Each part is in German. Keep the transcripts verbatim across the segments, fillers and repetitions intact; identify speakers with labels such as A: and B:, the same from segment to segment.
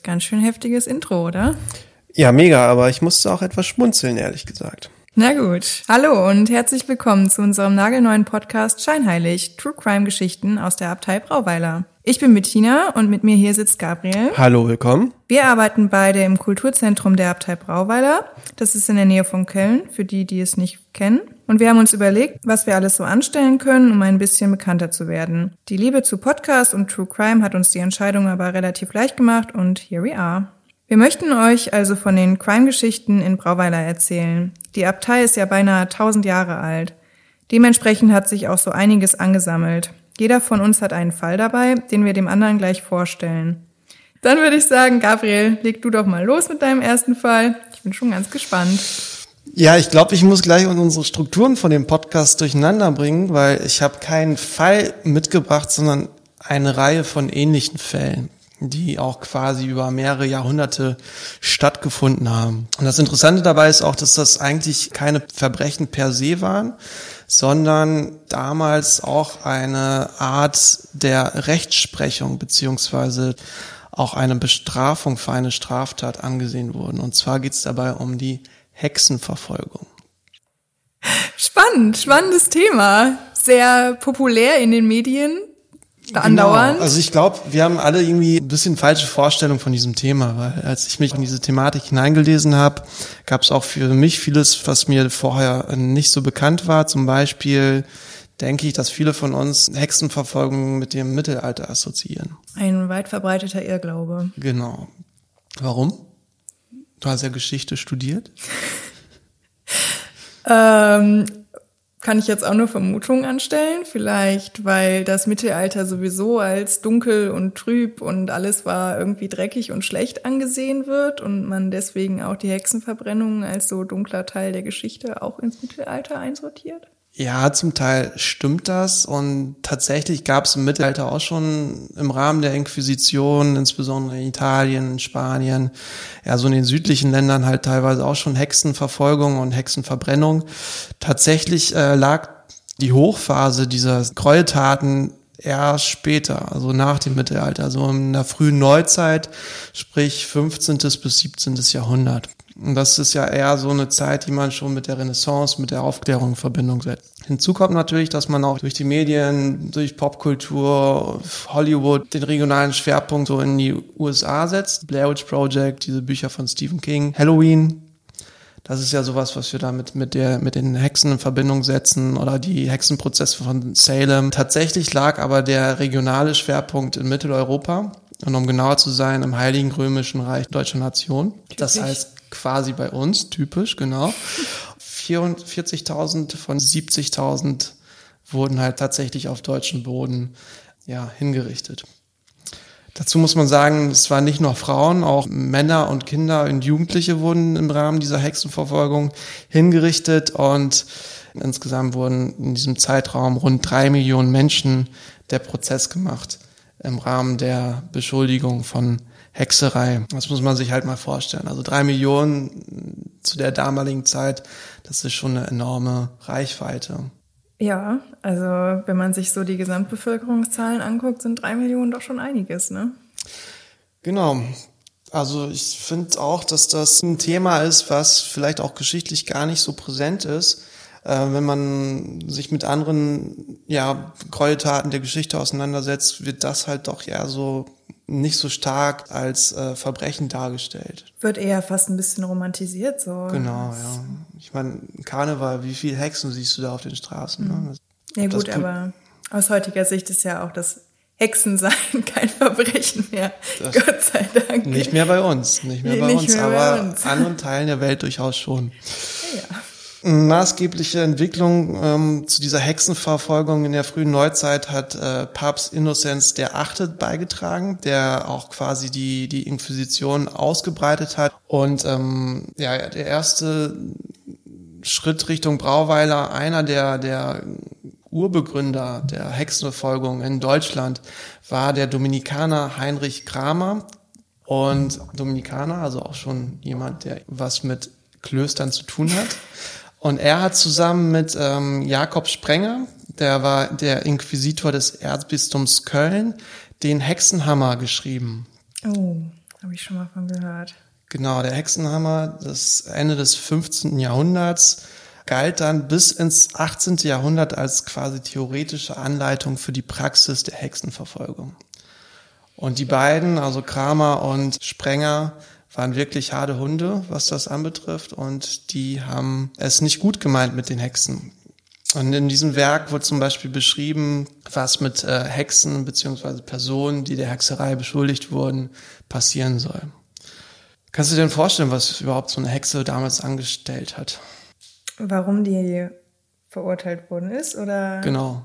A: Ganz schön heftiges Intro, oder?
B: Ja, mega, aber ich musste auch etwas schmunzeln, ehrlich gesagt.
A: Na gut. Hallo und herzlich willkommen zu unserem nagelneuen Podcast Scheinheilig, True Crime Geschichten aus der Abtei Brauweiler. Ich bin Bettina und mit mir hier sitzt Gabriel.
B: Hallo, willkommen.
A: Wir arbeiten beide im Kulturzentrum der Abtei Brauweiler. Das ist in der Nähe von Köln, für die, die es nicht kennen. Und wir haben uns überlegt, was wir alles so anstellen können, um ein bisschen bekannter zu werden. Die Liebe zu Podcast und True Crime hat uns die Entscheidung aber relativ leicht gemacht und here we are. Wir möchten euch also von den Crime-Geschichten in Brauweiler erzählen. Die Abtei ist ja beinahe tausend Jahre alt. Dementsprechend hat sich auch so einiges angesammelt. Jeder von uns hat einen Fall dabei, den wir dem anderen gleich vorstellen. Dann würde ich sagen, Gabriel, leg du doch mal los mit deinem ersten Fall. Ich bin schon ganz gespannt.
B: Ja, ich glaube, ich muss gleich unsere Strukturen von dem Podcast durcheinander bringen, weil ich habe keinen Fall mitgebracht, sondern eine Reihe von ähnlichen Fällen, die auch quasi über mehrere Jahrhunderte stattgefunden haben. Und das Interessante dabei ist auch, dass das eigentlich keine Verbrechen per se waren, sondern damals auch eine Art der Rechtsprechung beziehungsweise auch eine Bestrafung für eine Straftat angesehen wurden. Und zwar geht es dabei um die Hexenverfolgung.
A: Spannend, spannendes Thema. Sehr populär in den Medien. Andauernd.
B: Genau. Also ich glaube, wir haben alle irgendwie ein bisschen falsche Vorstellung von diesem Thema, weil als ich mich in diese Thematik hineingelesen habe, gab es auch für mich vieles, was mir vorher nicht so bekannt war. Zum Beispiel denke ich, dass viele von uns Hexenverfolgung mit dem Mittelalter assoziieren.
A: Ein weit verbreiteter Irrglaube.
B: Genau. Warum? Du hast ja Geschichte studiert.
A: ähm... Kann ich jetzt auch nur Vermutungen anstellen? Vielleicht, weil das Mittelalter sowieso als dunkel und trüb und alles war irgendwie dreckig und schlecht angesehen wird und man deswegen auch die Hexenverbrennungen als so dunkler Teil der Geschichte auch ins Mittelalter einsortiert?
B: Ja, zum Teil stimmt das und tatsächlich gab es im Mittelalter auch schon im Rahmen der Inquisition, insbesondere in Italien, in Spanien, ja so in den südlichen Ländern halt teilweise auch schon Hexenverfolgung und Hexenverbrennung. Tatsächlich äh, lag die Hochphase dieser Gräueltaten erst später, also nach dem Mittelalter, also in der frühen Neuzeit, sprich fünfzehnten bis siebzehnten Jahrhundert. Und das ist ja eher so eine Zeit, die man schon mit der Renaissance, mit der Aufklärung in Verbindung setzt. Hinzu kommt natürlich, dass man auch durch die Medien, durch Popkultur, Hollywood den regionalen Schwerpunkt so in die U S A setzt. Blair Witch Project, diese Bücher von Stephen King, Halloween. Das ist ja sowas, was wir damit mit der, mit den Hexen in Verbindung setzen oder die Hexenprozesse von Salem. Tatsächlich lag aber der regionale Schwerpunkt in Mitteleuropa und um genauer zu sein, im Heiligen Römischen Reich Deutscher Nation. Das heißt quasi bei uns, typisch, genau. vierundvierzigtausend von siebzigtausend wurden halt tatsächlich auf deutschem Boden, ja, hingerichtet. Dazu muss man sagen, es waren nicht nur Frauen, auch Männer und Kinder und Jugendliche wurden im Rahmen dieser Hexenverfolgung hingerichtet und insgesamt wurden in diesem Zeitraum rund drei Millionen Menschen der Prozess gemacht im Rahmen der Beschuldigung von Hexerei. Das muss man sich halt mal vorstellen. Also drei Millionen zu der damaligen Zeit, das ist schon eine enorme Reichweite.
A: Ja, also wenn man sich so die Gesamtbevölkerungszahlen anguckt, sind drei Millionen doch schon einiges, ne?
B: Genau. Also ich finde auch, dass das ein Thema ist, was vielleicht auch geschichtlich gar nicht so präsent ist. Äh, wenn man sich mit anderen ja, Gräueltaten der Geschichte auseinandersetzt, wird das halt doch eher so nicht so stark als äh, Verbrechen dargestellt.
A: Wird eher fast ein bisschen romantisiert so.
B: Genau, ja. Ich meine, Karneval, wie viele Hexen siehst du da auf den Straßen? Mhm. Ne?
A: Ja gut, das, aber aus heutiger Sicht ist ja auch das Hexensein kein Verbrechen mehr. Gott sei Dank.
B: Nicht mehr bei uns, nicht mehr
A: nee,
B: bei
A: nicht
B: uns,
A: mehr
B: aber
A: bei uns.
B: In anderen Teilen der Welt durchaus schon.
A: Ja.
B: Maßgebliche Entwicklung ähm, zu dieser Hexenverfolgung in der frühen Neuzeit hat äh, Papst Innozenz der Achte beigetragen, der auch quasi die die Inquisition ausgebreitet hat. Und ähm, ja, der erste Schritt Richtung Brauweiler, einer der der Urbegründer der Hexenverfolgung in Deutschland, war der Dominikaner Heinrich Kramer. Und Dominikaner, also auch schon jemand, der was mit Klöstern zu tun hat. Und er hat zusammen mit ähm, Jakob Sprenger, der war der Inquisitor des Erzbistums Köln, den Hexenhammer geschrieben.
A: Oh. Habe ich schon mal von gehört.
B: Genau, der Hexenhammer, das Ende des fünfzehnten Jahrhunderts, galt dann bis ins achtzehnten Jahrhundert als quasi theoretische Anleitung für die Praxis der Hexenverfolgung. Und die beiden, also Kramer und Sprenger, waren wirklich harte Hunde, was das anbetrifft, und die haben es nicht gut gemeint mit den Hexen. Und in diesem Werk wird zum Beispiel beschrieben, was mit äh, Hexen bzw. Personen, die der Hexerei beschuldigt wurden, passieren soll. Kannst du dir denn vorstellen, was überhaupt so eine Hexe damals angestellt hat?
A: Warum die verurteilt worden ist, oder?
B: Genau.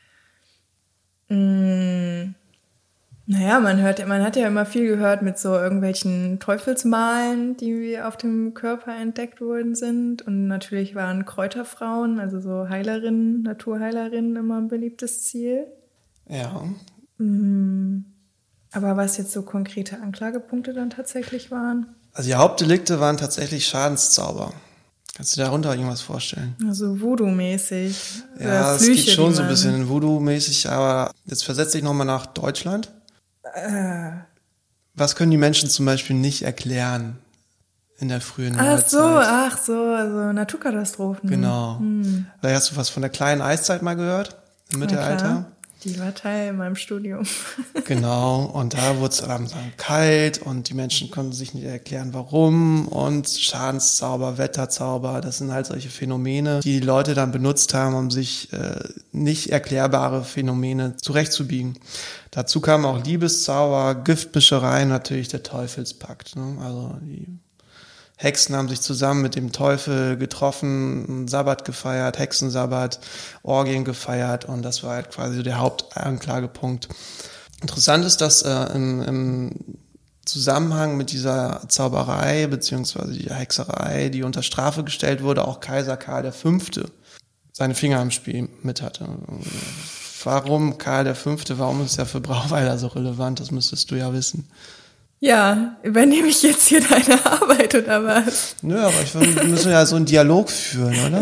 A: Mmh. Naja, man hört, man hat ja immer viel gehört mit so irgendwelchen Teufelsmalen, die auf dem Körper entdeckt worden sind. Und natürlich waren Kräuterfrauen, also so Heilerinnen, Naturheilerinnen immer ein beliebtes Ziel.
B: Ja.
A: Mmh. Aber was jetzt so konkrete Anklagepunkte dann tatsächlich waren?
B: Also die Hauptdelikte waren tatsächlich Schadenszauber. Kannst du dir darunter irgendwas vorstellen?
A: Also Voodoo-mäßig.
B: Ja, es geht schon so ein bisschen Voodoo-mäßig, aber jetzt versetze ich nochmal nach Deutschland.
A: Äh.
B: Was können die Menschen zum Beispiel nicht erklären in der frühen
A: Ach
B: Neuzeit?
A: so, ach so, also Naturkatastrophen.
B: Genau.
A: Hm.
B: Vielleicht hast du was von der kleinen Eiszeit mal gehört im Mittelalter?
A: Klar. Die war Teil in meinem Studium.
B: Genau, und da wurde es dann kalt und die Menschen konnten sich nicht erklären, warum, und Schadenszauber, Wetterzauber, das sind halt solche Phänomene, die die Leute dann benutzt haben, um sich äh, nicht erklärbare Phänomene zurechtzubiegen. Dazu kamen auch Liebeszauber, Giftmischerei, natürlich der Teufelspakt, ne? Also die Hexen haben sich zusammen mit dem Teufel getroffen, einen Sabbat gefeiert, Hexensabbat, Orgien gefeiert, und das war halt quasi so der Hauptanklagepunkt. Interessant ist, dass äh, im, im Zusammenhang mit dieser Zauberei beziehungsweise dieser Hexerei, die unter Strafe gestellt wurde, auch Kaiser Karl der Fünfte seine Finger im Spiel mit hatte. Warum Karl der Fünfte? Warum ist er für Brauweiler so relevant? Das müsstest du ja wissen.
A: Ja, übernehme ich jetzt hier deine Arbeit oder was?
B: Nö, aber ich finde, wir müssen ja so einen Dialog führen, oder?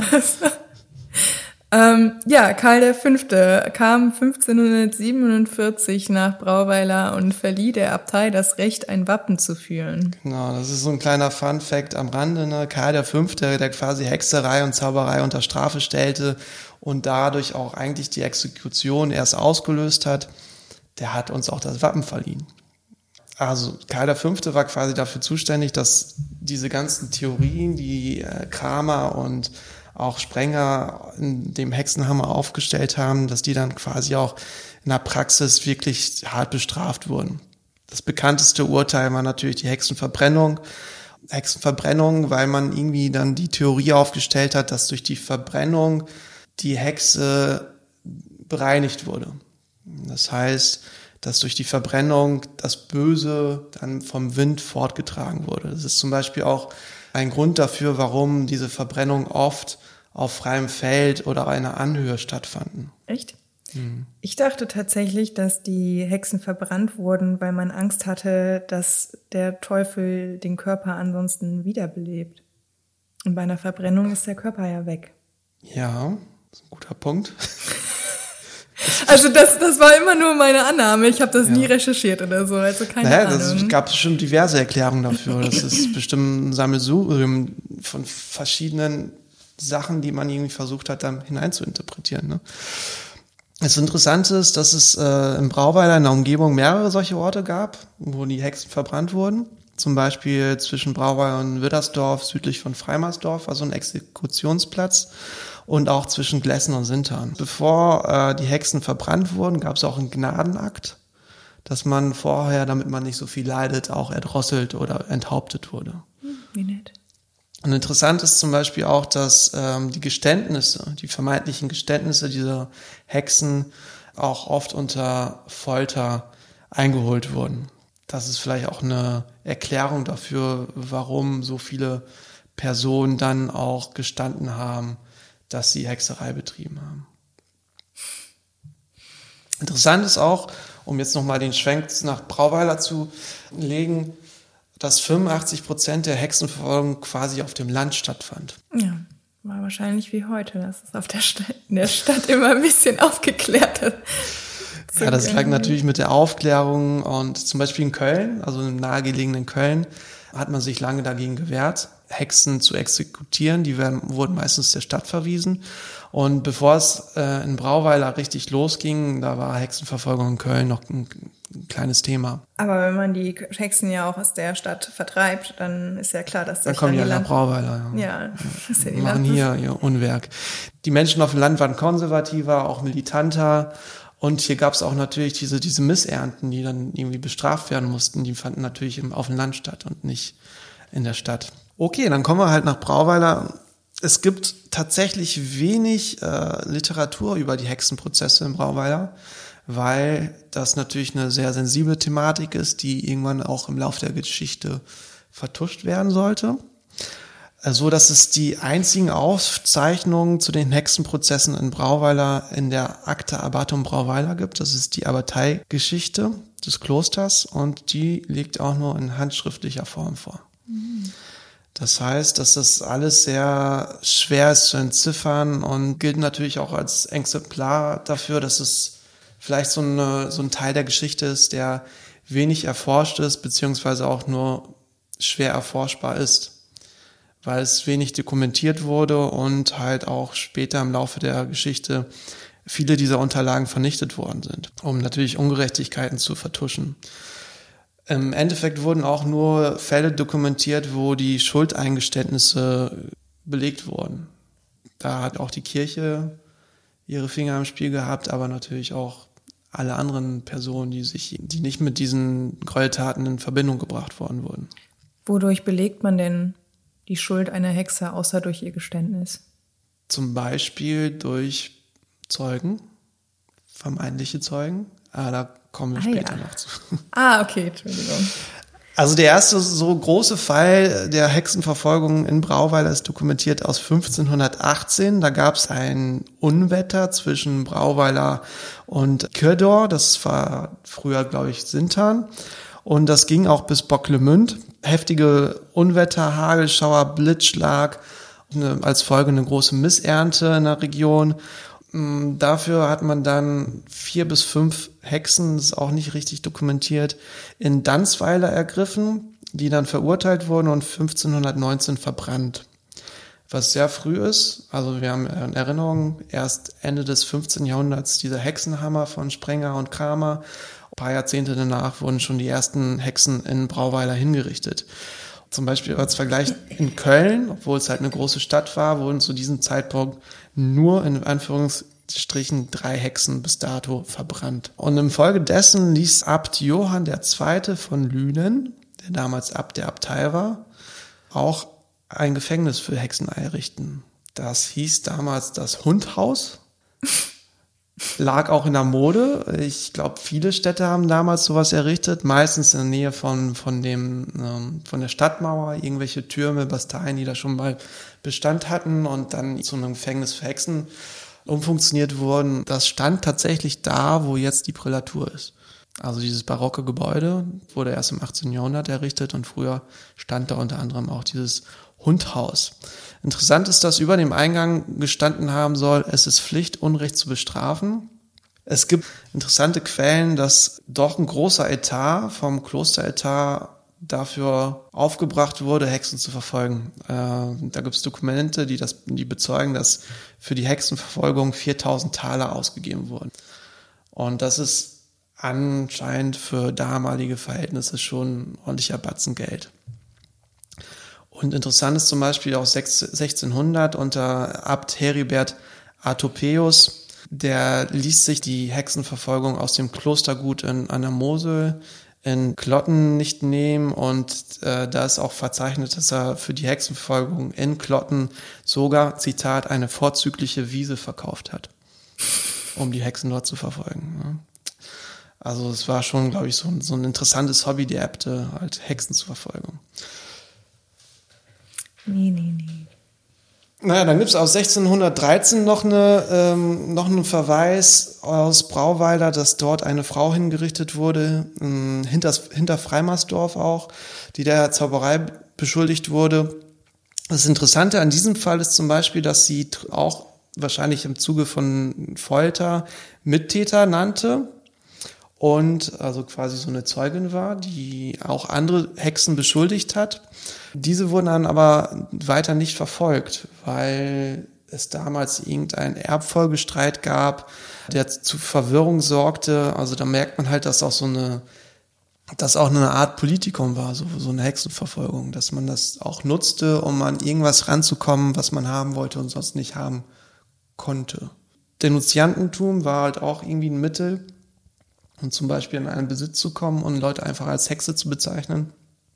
A: ähm, ja, Karl der Fünfte kam fünfzehnhundertsiebenundvierzig nach Brauweiler und verlieh der Abtei das Recht, ein Wappen zu führen.
B: Genau, das ist so ein kleiner Fun-Fact am Rande, ne? Karl der Fünfte, der quasi Hexerei und Zauberei unter Strafe stellte und dadurch auch eigentlich die Exekution erst ausgelöst hat, der hat uns auch das Wappen verliehen. Also Karl der Fünfte war quasi dafür zuständig, dass diese ganzen Theorien, die äh, Kramer und auch Sprenger in dem Hexenhammer aufgestellt haben, dass die dann quasi auch in der Praxis wirklich hart bestraft wurden. Das bekannteste Urteil war natürlich die Hexenverbrennung. Hexenverbrennung, weil man irgendwie dann die Theorie aufgestellt hat, dass durch die Verbrennung die Hexe bereinigt wurde. Das heißt, dass durch die Verbrennung das Böse dann vom Wind fortgetragen wurde. Das ist zum Beispiel auch ein Grund dafür, warum diese Verbrennung oft auf freiem Feld oder einer Anhöhe stattfanden.
A: Echt? Mhm. Ich dachte tatsächlich, dass die Hexen verbrannt wurden, weil man Angst hatte, dass der Teufel den Körper ansonsten wiederbelebt. Und bei einer Verbrennung ist der Körper ja weg.
B: Ja, das ist ein guter Punkt.
A: Also das, das war immer nur meine Annahme. Ich habe das ja. nie recherchiert oder so, also keine
B: naja,
A: Ahnung.
B: Es gab bestimmt diverse Erklärungen dafür. Das ist bestimmt ein Sammelsurium von verschiedenen Sachen, die man irgendwie versucht hat, da hinein zu interpretieren. Ne? Das Interessante ist, dass es äh, im Brauweiler in der Umgebung mehrere solche Orte gab, wo die Hexen verbrannt wurden. Zum Beispiel zwischen Brauweiler und Widdersdorf, südlich von Freimersdorf, also ein Exekutionsplatz. Und auch zwischen Glessen und Sintern. Bevor äh, die Hexen verbrannt wurden, gab es auch einen Gnadenakt, dass man vorher, damit man nicht so viel leidet, auch erdrosselt oder enthauptet wurde.
A: Wie nett.
B: Und interessant ist zum Beispiel auch, dass ähm, die Geständnisse, die vermeintlichen Geständnisse dieser Hexen auch oft unter Folter eingeholt wurden. Das ist vielleicht auch eine Erklärung dafür, warum so viele Personen dann auch gestanden haben, dass sie Hexerei betrieben haben. Interessant ist auch, um jetzt nochmal den Schwenk nach Brauweiler zu legen, dass fünfundachtzig Prozent der Hexenverfolgung quasi auf dem Land stattfand.
A: Ja, war wahrscheinlich wie heute, dass es auf der Stadt, in der Stadt immer ein bisschen aufgeklärt
B: Ja, das lag natürlich mit der Aufklärung und zum Beispiel in Köln, also im nahegelegenen Köln, hat man sich lange dagegen gewehrt, Hexen zu exekutieren. Die werden, wurden meistens der Stadt verwiesen. Und bevor es äh, in Brauweiler richtig losging, da war Hexenverfolgung in Köln noch ein, ein kleines Thema.
A: Aber wenn man die Hexen ja auch aus der Stadt vertreibt, dann ist ja klar, dass
B: dann kommen die ja nach Brauweiler.
A: Ja, ja, das ist ja die
B: machen hier ihr Unwerk. Die Menschen auf dem Land waren konservativer, auch militanter. Und hier gab es auch natürlich diese, diese Missernten, die dann irgendwie bestraft werden mussten. Die fanden natürlich im, auf dem Land statt und nicht in der Stadt. Okay, dann kommen wir halt nach Brauweiler. Es gibt tatsächlich wenig äh, Literatur über die Hexenprozesse in Brauweiler, weil das natürlich eine sehr sensible Thematik ist, die irgendwann auch im Laufe der Geschichte vertuscht werden sollte. So dass es die einzigen Aufzeichnungen zu den Hexenprozessen in Brauweiler in der Acta Abbatum Brauweiler gibt. Das ist die Abbateigeschichte des Klosters und die liegt auch nur in handschriftlicher Form vor. Mhm. Das heißt, dass das alles sehr schwer ist zu entziffern und gilt natürlich auch als Exemplar dafür, dass es vielleicht so, eine, so ein Teil der Geschichte ist, der wenig erforscht ist, beziehungsweise auch nur schwer erforschbar ist, weil es wenig dokumentiert wurde und halt auch später im Laufe der Geschichte viele dieser Unterlagen vernichtet worden sind, um natürlich Ungerechtigkeiten zu vertuschen. Im Endeffekt wurden auch nur Fälle dokumentiert, wo die Schuldeingeständnisse belegt wurden. Da hat auch die Kirche ihre Finger im Spiel gehabt, aber natürlich auch alle anderen Personen, die sich, die nicht mit diesen Gräueltaten in Verbindung gebracht worden wurden.
A: Wodurch belegt man denn die Schuld einer Hexe, außer durch ihr Geständnis?
B: Zum Beispiel durch Zeugen, vermeintliche Zeugen. Ah, da kommen wir ah, später ja. noch zu.
A: Ah, okay, Entschuldigung.
B: Also der erste so große Fall der Hexenverfolgung in Brauweiler ist dokumentiert aus fünfzehnhundertachtzehn. Da gab es ein Unwetter zwischen Brauweiler und Kirdor. Das war früher, glaube ich, Sintern. Und das ging auch bis Bocklemünd. Heftige Unwetter, Hagelschauer, Blitzschlag, eine, als Folge eine große Missernte in der Region. Dafür hat man dann vier bis fünf Hexen, das ist auch nicht richtig dokumentiert, in Danzweiler ergriffen, die dann verurteilt wurden und fünfzehnhundertneunzehn verbrannt. Was sehr früh ist, also wir haben in Erinnerung, erst Ende des fünfzehnten Jahrhunderts dieser Hexenhammer von Sprenger und Kramer. Ein paar Jahrzehnte danach wurden schon die ersten Hexen in Brauweiler hingerichtet. Zum Beispiel als Vergleich in Köln, obwohl es halt eine große Stadt war, wurden zu diesem Zeitpunkt nur in Anführungsstrichen drei Hexen bis dato verbrannt. Und im Folge dessen ließ Abt Johann der Zweite von Lünen, der damals Abt der Abtei war, auch ein Gefängnis für Hexen einrichten. Das hieß damals das Hundhaus. Lag auch in der Mode. Ich glaube, viele Städte haben damals sowas errichtet, meistens in der Nähe von von dem ähm, von der Stadtmauer, irgendwelche Türme, Basteien, die da schon mal Bestand hatten und dann zu einem Gefängnis für Hexen umfunktioniert wurden. Das stand tatsächlich da, wo jetzt die Prälatur ist. Also dieses barocke Gebäude wurde erst im achtzehnten Jahrhundert errichtet und früher stand da unter anderem auch dieses Hundhaus. Interessant ist, dass über dem Eingang gestanden haben soll, es ist Pflicht, Unrecht zu bestrafen. Es gibt interessante Quellen, dass doch ein großer Etat vom Klosteretat dafür aufgebracht wurde, Hexen zu verfolgen. Äh, da gibt es Dokumente, die das, die bezeugen, dass für die Hexenverfolgung viertausend Taler ausgegeben wurden. Und das ist anscheinend für damalige Verhältnisse schon ein ordentlicher Batzen Geld. Und interessant ist zum Beispiel auch sechzehnhundert unter Abt Heribert Artopäus, der ließ sich die Hexenverfolgung aus dem Klostergut in, an der Mosel in Klotten nicht nehmen und äh, da ist auch verzeichnet, dass er für die Hexenverfolgung in Klotten sogar, Zitat, eine vorzügliche Wiese verkauft hat, um die Hexen dort zu verfolgen. Ja. Also es war schon, glaube ich, so ein, so ein interessantes Hobby der Äbte, halt Hexen zu verfolgen.
A: Nee, nee, nee.
B: Naja, dann gibt es aus sechzehnhundertdreizehn noch, eine, ähm, noch einen Verweis aus Brauweiler, dass dort eine Frau hingerichtet wurde, ähm, hinter, hinter Freimarsdorf auch, die der Zauberei beschuldigt wurde. Das Interessante an diesem Fall ist zum Beispiel, dass sie auch wahrscheinlich im Zuge von Folter Mittäter nannte. und also quasi so eine Zeugin war, die auch andere Hexen beschuldigt hat. Diese wurden dann aber weiter nicht verfolgt, weil es damals irgendeinen Erbfolgestreit gab, der zu Verwirrung sorgte. Also da merkt man halt, dass auch so eine, dass auch eine Art Politikum war, so, so eine Hexenverfolgung, dass man das auch nutzte, um an irgendwas ranzukommen, was man haben wollte und sonst nicht haben konnte. Denunziantentum war halt auch irgendwie ein Mittel, um zum Beispiel in einen Besitz zu kommen und Leute einfach als Hexe zu bezeichnen.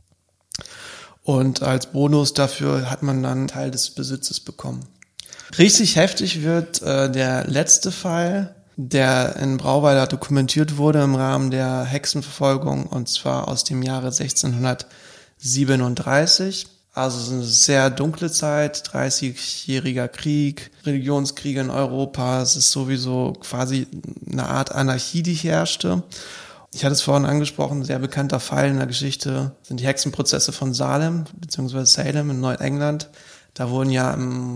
B: Und als Bonus dafür hat man dann einen Teil des Besitzes bekommen. Richtig heftig wird äh, der letzte Fall, der in Brauweiler dokumentiert wurde im Rahmen der Hexenverfolgung, und zwar aus dem Jahre sechzehnhundertsiebenunddreißig. Also eine sehr dunkle Zeit, dreißigjähriger Krieg, Religionskriege in Europa. Es ist sowieso quasi eine Art Anarchie, die herrschte. Ich hatte es vorhin angesprochen, ein sehr bekannter Fall in der Geschichte sind die Hexenprozesse von Salem, beziehungsweise Salem in Neuengland. Da wurden ja,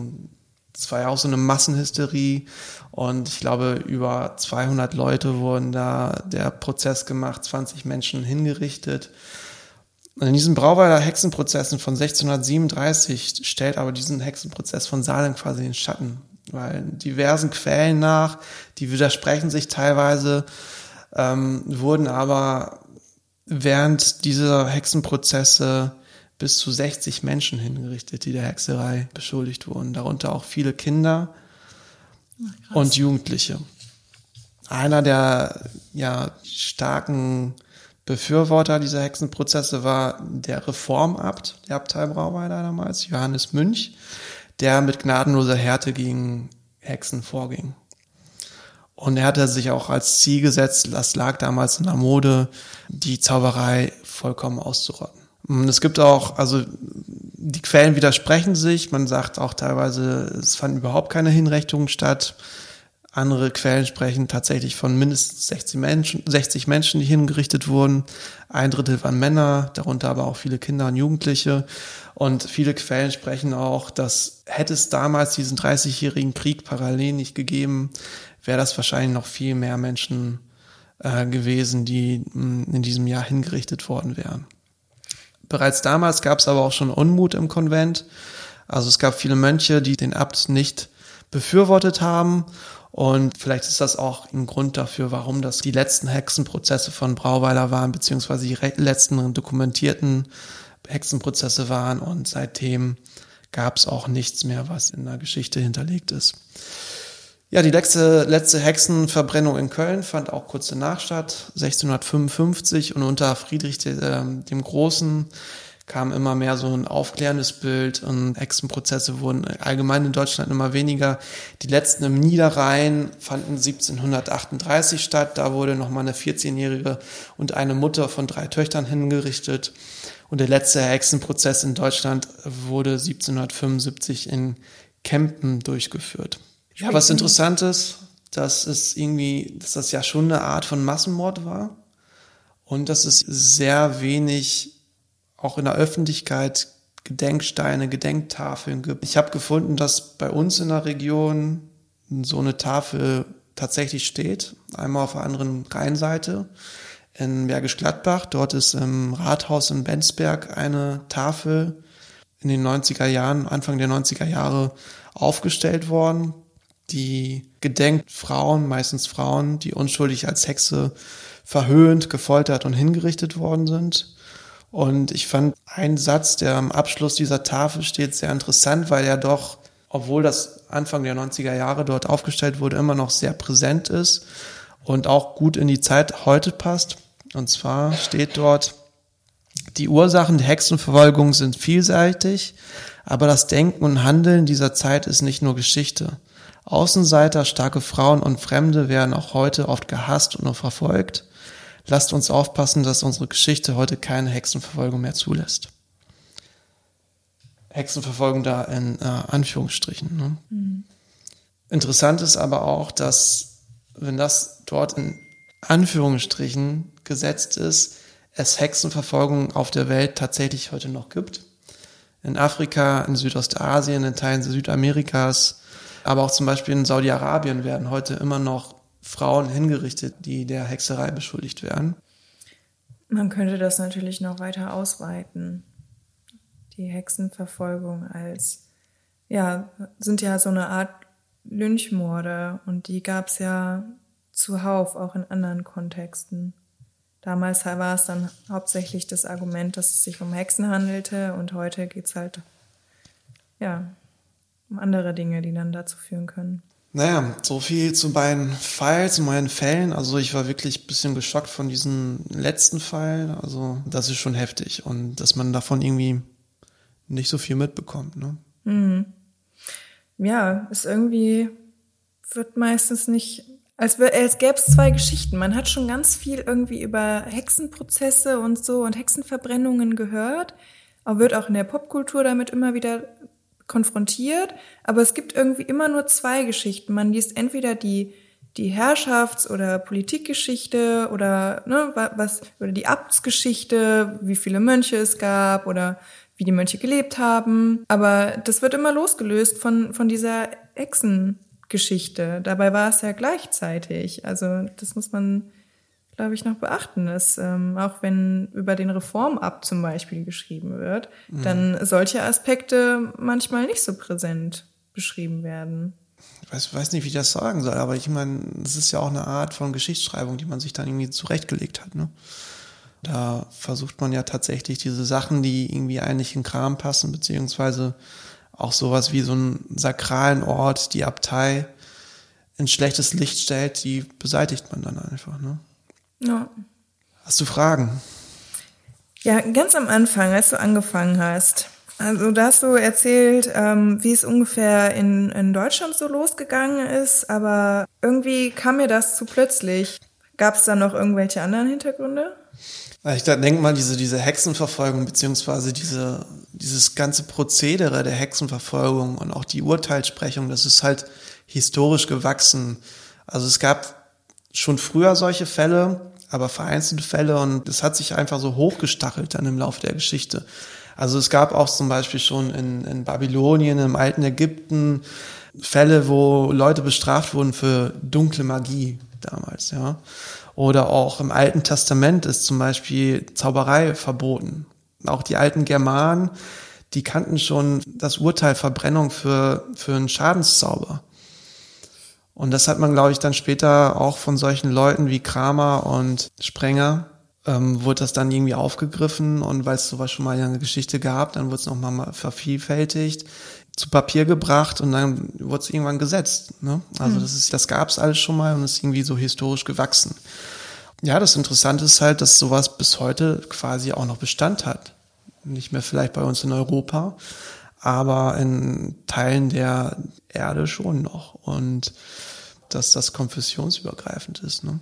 B: das war ja auch so eine Massenhysterie, und ich glaube, über zweihundert Leute wurden da der Prozess gemacht, zwanzig Menschen hingerichtet. Und in diesen Brauweiler Hexenprozessen von sechzehnhundertsiebenunddreißig stellt aber diesen Hexenprozess von Salem quasi den Schatten, weil diversen Quellen nach, die widersprechen sich teilweise, ähm, wurden aber während dieser Hexenprozesse bis zu sechzig Menschen hingerichtet, die der Hexerei beschuldigt wurden, darunter auch viele Kinder Ach, und Jugendliche. Einer der ja starken Befürworter dieser Hexenprozesse war der Reformabt der Abtei Brauweiler damals, Johannes Münch, der mit gnadenloser Härte gegen Hexen vorging. Und er hatte sich auch als Ziel gesetzt, das lag damals in der Mode, die Zauberei vollkommen auszurotten. Und es gibt auch, also die Quellen widersprechen sich, man sagt auch teilweise, es fanden überhaupt keine Hinrichtungen statt. Andere Quellen sprechen tatsächlich von mindestens sechzig Menschen, sechzig Menschen, die hingerichtet wurden. Ein Drittel waren Männer, darunter aber auch viele Kinder und Jugendliche. Und viele Quellen sprechen auch, dass hätte es damals diesen dreißigjährigen Krieg parallel nicht gegeben, wäre das wahrscheinlich noch viel mehr Menschen äh, gewesen, die mh, in diesem Jahr hingerichtet worden wären. Bereits damals gab es aber auch schon Unmut im Konvent. Also es gab viele Mönche, die den Abt nicht befürwortet haben. Und vielleicht ist das auch ein Grund dafür, warum das die letzten Hexenprozesse von Brauweiler waren, beziehungsweise die letzten dokumentierten Hexenprozesse waren. Und seitdem gab es auch nichts mehr, was in der Geschichte hinterlegt ist. Ja, die letzte, letzte Hexenverbrennung in Köln fand auch kurz danach statt, sechzehnhundertfünfundfünfzig, und unter Friedrich de, äh, dem Großen kam immer mehr so ein aufklärendes Bild, und Hexenprozesse wurden allgemein in Deutschland immer weniger. Die letzten im Niederrhein fanden siebzehnhundertachtunddreißig statt, da wurde nochmal eine vierzehnjährige und eine Mutter von drei Töchtern hingerichtet, und der letzte Hexenprozess in Deutschland wurde siebzehnhundertfünfundsiebzig in Kempen durchgeführt. Ja, was interessant ist, dass es irgendwie, dass das ja schon eine Art von Massenmord war und dass es sehr wenig auch in der Öffentlichkeit Gedenksteine, Gedenktafeln gibt. Ich habe gefunden, dass bei uns in der Region so eine Tafel tatsächlich steht, einmal auf der anderen Rheinseite in Bergisch Gladbach. Dort ist im Rathaus in Bensberg eine Tafel in den neunziger Jahren, Anfang der neunziger Jahre aufgestellt worden, die gedenkt Frauen, meistens Frauen, die unschuldig als Hexe verhöhnt, gefoltert und hingerichtet worden sind. Und ich fand einen Satz, der am Abschluss dieser Tafel steht, sehr interessant, weil er doch, obwohl das Anfang der neunziger Jahre dort aufgestellt wurde, immer noch sehr präsent ist und auch gut in die Zeit heute passt. Und zwar steht dort: Die Ursachen der Hexenverfolgung sind vielseitig, aber das Denken und Handeln dieser Zeit ist nicht nur Geschichte. Außenseiter, starke Frauen und Fremde werden auch heute oft gehasst und nur verfolgt. Lasst uns aufpassen, dass unsere Geschichte heute keine Hexenverfolgung mehr zulässt. Hexenverfolgung da in äh, Anführungsstrichen. Ne? Mhm. Interessant ist aber auch, dass, wenn das dort in Anführungsstrichen gesetzt ist, es Hexenverfolgung auf der Welt tatsächlich heute noch gibt. In Afrika, in Südostasien, in Teilen Südamerikas, aber auch zum Beispiel in Saudi-Arabien werden heute immer noch Frauen hingerichtet, die der Hexerei beschuldigt werden.
A: Man könnte das natürlich noch weiter ausweiten. Die Hexenverfolgung als, ja, sind ja so eine Art Lynchmorde und die gab es ja zuhauf, auch in anderen Kontexten. Damals war es dann hauptsächlich das Argument, dass es sich um Hexen handelte und heute geht es halt, ja, um andere Dinge, die dann dazu führen können.
B: Naja, so viel zu meinen Fall, zu meinen Fällen. Also ich war wirklich ein bisschen geschockt von diesem letzten Fall. Also das ist schon heftig und dass man davon irgendwie nicht so viel mitbekommt, ne?
A: Mhm. Ja, ist irgendwie, wird meistens nicht, als, als gäbe es zwei Geschichten. Man hat schon ganz viel irgendwie über Hexenprozesse und so und Hexenverbrennungen gehört, aber wird auch in der Popkultur damit immer wieder konfrontiert, aber es gibt irgendwie immer nur zwei Geschichten. Man liest entweder die die Herrschafts- oder Politikgeschichte oder ne, was oder die Abtsgeschichte, wie viele Mönche es gab oder wie die Mönche gelebt haben, aber das wird immer losgelöst von von dieser Hexengeschichte. Dabei war es ja gleichzeitig. Also das muss man, glaube ich, noch beachten, dass ähm, auch wenn über den Reformabt zum Beispiel geschrieben wird, mhm. dann solche Aspekte manchmal nicht so präsent beschrieben werden.
B: Ich weiß, weiß nicht, wie ich das sagen soll, aber ich meine, das ist ja auch eine Art von Geschichtsschreibung, die man sich dann irgendwie zurechtgelegt hat, ne? Da versucht man ja tatsächlich diese Sachen, die irgendwie eigentlich in den Kram passen, beziehungsweise auch sowas wie so einen sakralen Ort, die Abtei, in schlechtes Licht stellt, die beseitigt man dann einfach, ne?
A: Ja.
B: Hast du Fragen?
A: Ja, ganz am Anfang, als du angefangen hast, also da hast du erzählt, ähm, wie es ungefähr in, in Deutschland so losgegangen ist, aber irgendwie kam mir das zu plötzlich. Gab es da noch irgendwelche anderen Hintergründe?
B: Ich denke mal, diese, diese Hexenverfolgung beziehungsweise diese, dieses ganze Prozedere der Hexenverfolgung und auch die Urteilssprechung, das ist halt historisch gewachsen. Also es gab schon früher solche Fälle, aber vereinzelte Fälle und es hat sich einfach so hochgestachelt dann im Laufe der Geschichte. Also es gab auch zum Beispiel schon in, in Babylonien, im alten Ägypten Fälle, wo Leute bestraft wurden für dunkle Magie damals, ja. Oder auch im Alten Testament ist zum Beispiel Zauberei verboten. Auch die alten Germanen, die kannten schon das Urteil Verbrennung für, für einen Schadenszauber. Und das hat man, glaube ich, dann später auch von solchen Leuten wie Kramer und Sprenger, ähm, wurde das dann irgendwie aufgegriffen und weil es sowas schon mal in der Geschichte gab, dann wurde es nochmal vervielfältigt, zu Papier gebracht und dann wurde es irgendwann gesetzt, ne? Also das ist, das gab es alles schon mal und ist irgendwie so historisch gewachsen. Ja, das Interessante ist halt, dass sowas bis heute quasi auch noch Bestand hat. Nicht mehr vielleicht bei uns in Europa, aber in Teilen der Erde schon noch und dass das konfessionsübergreifend ist, ne?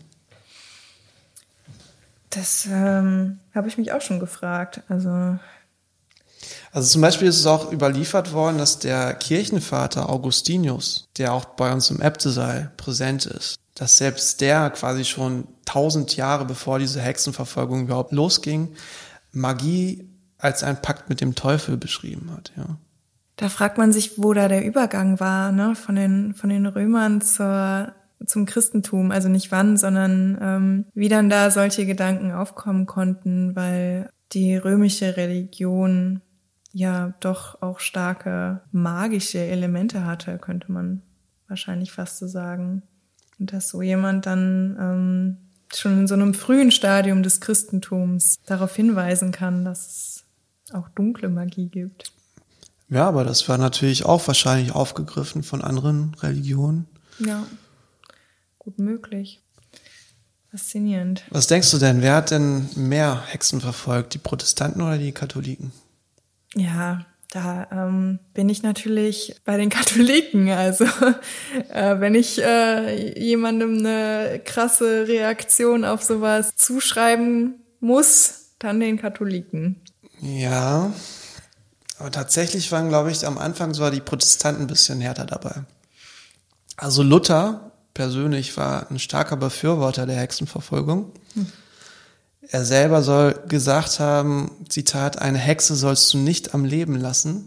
A: Das ähm, habe ich mich auch schon gefragt. Also
B: Also zum Beispiel ist es auch überliefert worden, dass der Kirchenvater Augustinus, der auch bei uns im Äbtesaal präsent ist, dass selbst der quasi schon tausend Jahre bevor diese Hexenverfolgung überhaupt losging, Magie als ein Pakt mit dem Teufel beschrieben hat, ja.
A: Da fragt man sich, wo da der Übergang war, ne, von den von den Römern zur zum Christentum, also nicht wann, sondern ähm, wie dann da solche Gedanken aufkommen konnten, weil die römische Religion ja doch auch starke magische Elemente hatte, könnte man wahrscheinlich fast so sagen. Und dass so jemand dann ähm, schon in so einem frühen Stadium des Christentums darauf hinweisen kann, dass es auch dunkle Magie gibt.
B: Ja, aber das war natürlich auch wahrscheinlich aufgegriffen von anderen Religionen.
A: Ja, gut möglich. Faszinierend.
B: Was denkst du denn, wer hat denn mehr Hexen verfolgt, die Protestanten oder die Katholiken?
A: Ja, da ähm, bin ich natürlich bei den Katholiken. Also äh, wenn ich äh, jemandem eine krasse Reaktion auf sowas zuschreiben muss, dann den Katholiken.
B: Ja, aber tatsächlich waren, glaube ich, am Anfang sogar die Protestanten ein bisschen härter dabei. Also Luther persönlich war ein starker Befürworter der Hexenverfolgung. Hm. Er selber soll gesagt haben, Zitat, eine Hexe sollst du nicht am Leben lassen,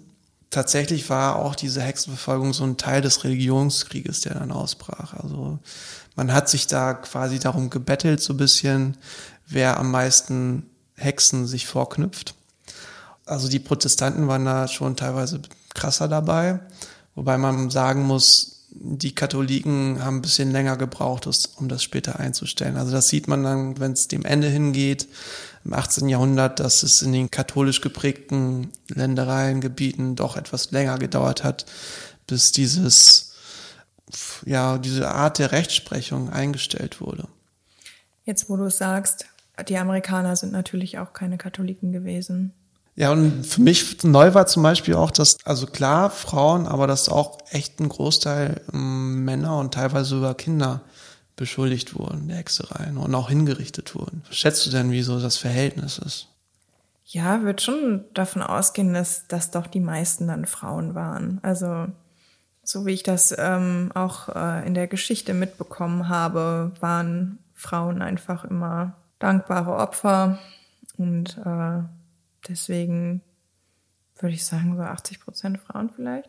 B: tatsächlich war auch diese Hexenverfolgung so ein Teil des Religionskrieges, der dann ausbrach. Also man hat sich da quasi darum gebettelt, so ein bisschen, wer am meisten Hexen sich vorknüpft. Also die Protestanten waren da schon teilweise krasser dabei, wobei man sagen muss, die Katholiken haben ein bisschen länger gebraucht, um das später einzustellen. Also das sieht man dann, wenn es dem Ende hingeht, im achtzehnten Jahrhundert, dass es in den katholisch geprägten Ländereien, Gebieten doch etwas länger gedauert hat, bis dieses, ja, diese Art der Rechtsprechung eingestellt wurde.
A: Jetzt, wo du es sagst, die Amerikaner sind natürlich auch keine Katholiken gewesen.
B: Ja, und für mich neu war zum Beispiel auch, dass, also klar, Frauen, aber dass auch echt ein Großteil ähm, Männer und teilweise sogar Kinder beschuldigt wurden der Hexerei und auch hingerichtet wurden. Was schätzt du denn, wie so das Verhältnis ist?
A: Ja, wird schon davon ausgehen, dass, dass doch die meisten dann Frauen waren. Also so wie ich das ähm, auch äh, in der Geschichte mitbekommen habe, waren Frauen einfach immer dankbare Opfer und äh, deswegen würde ich sagen, so achtzig Prozent Frauen vielleicht.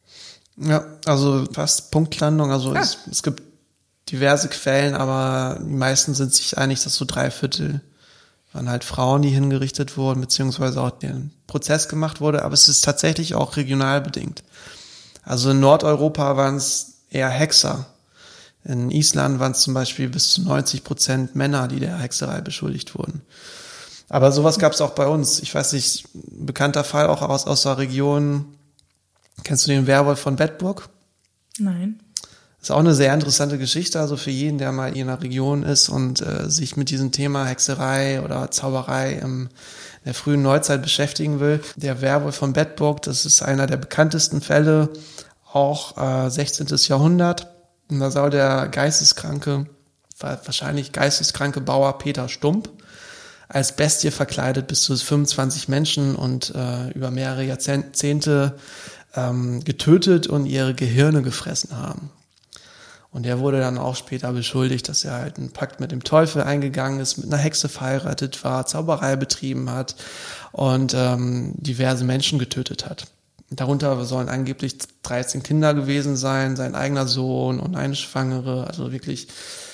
B: Ja, also fast Punktlandung. Also ja. es, es gibt diverse Quellen, aber die meisten sind sich einig, dass so drei Viertel waren halt Frauen, die hingerichtet wurden, beziehungsweise auch der Prozess gemacht wurde. Aber es ist tatsächlich auch regional bedingt. Also in Nordeuropa waren es eher Hexer. In Island waren es zum Beispiel bis zu neunzig Prozent Männer, die der Hexerei beschuldigt wurden. Aber sowas gab es auch bei uns. Ich weiß nicht, ein bekannter Fall auch aus, aus der Region. Kennst du den Werwolf von Bedburg?
A: Nein.
B: Das ist auch eine sehr interessante Geschichte, also für jeden, der mal in einer Region ist und äh, sich mit diesem Thema Hexerei oder Zauberei im, in der frühen Neuzeit beschäftigen will. Der Werwolf von Bedburg, das ist einer der bekanntesten Fälle, auch äh, sechzehnten. Jahrhundert. Und da soll der geisteskranke, wahrscheinlich geisteskranke Bauer Peter Stump als Bestie verkleidet bis zu fünfundzwanzig Menschen und äh, über mehrere Jahrzehnte ähm, getötet und ihre Gehirne gefressen haben. Und er wurde dann auch später beschuldigt, dass er halt einen Pakt mit dem Teufel eingegangen ist, mit einer Hexe verheiratet war, Zauberei betrieben hat und ähm, diverse Menschen getötet hat. Darunter sollen angeblich dreizehn Kinder gewesen sein, sein eigener Sohn und eine Schwangere, also wirklich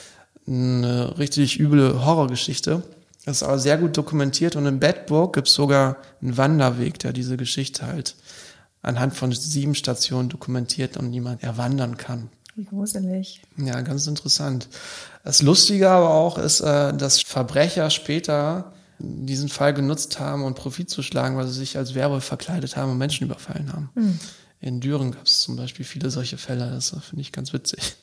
B: eine richtig üble Horrorgeschichte. Das ist aber sehr gut dokumentiert und in Bedburg gibt es sogar einen Wanderweg, der diese Geschichte halt anhand von sieben Stationen dokumentiert und niemand erwandern kann.
A: Wie gruselig.
B: Ja, ganz interessant. Das Lustige aber auch ist, dass Verbrecher später diesen Fall genutzt haben, um Profit zu schlagen, weil sie sich als Werwolf verkleidet haben und Menschen überfallen haben. Hm. In Düren gab es zum Beispiel viele solche Fälle, das finde ich ganz witzig.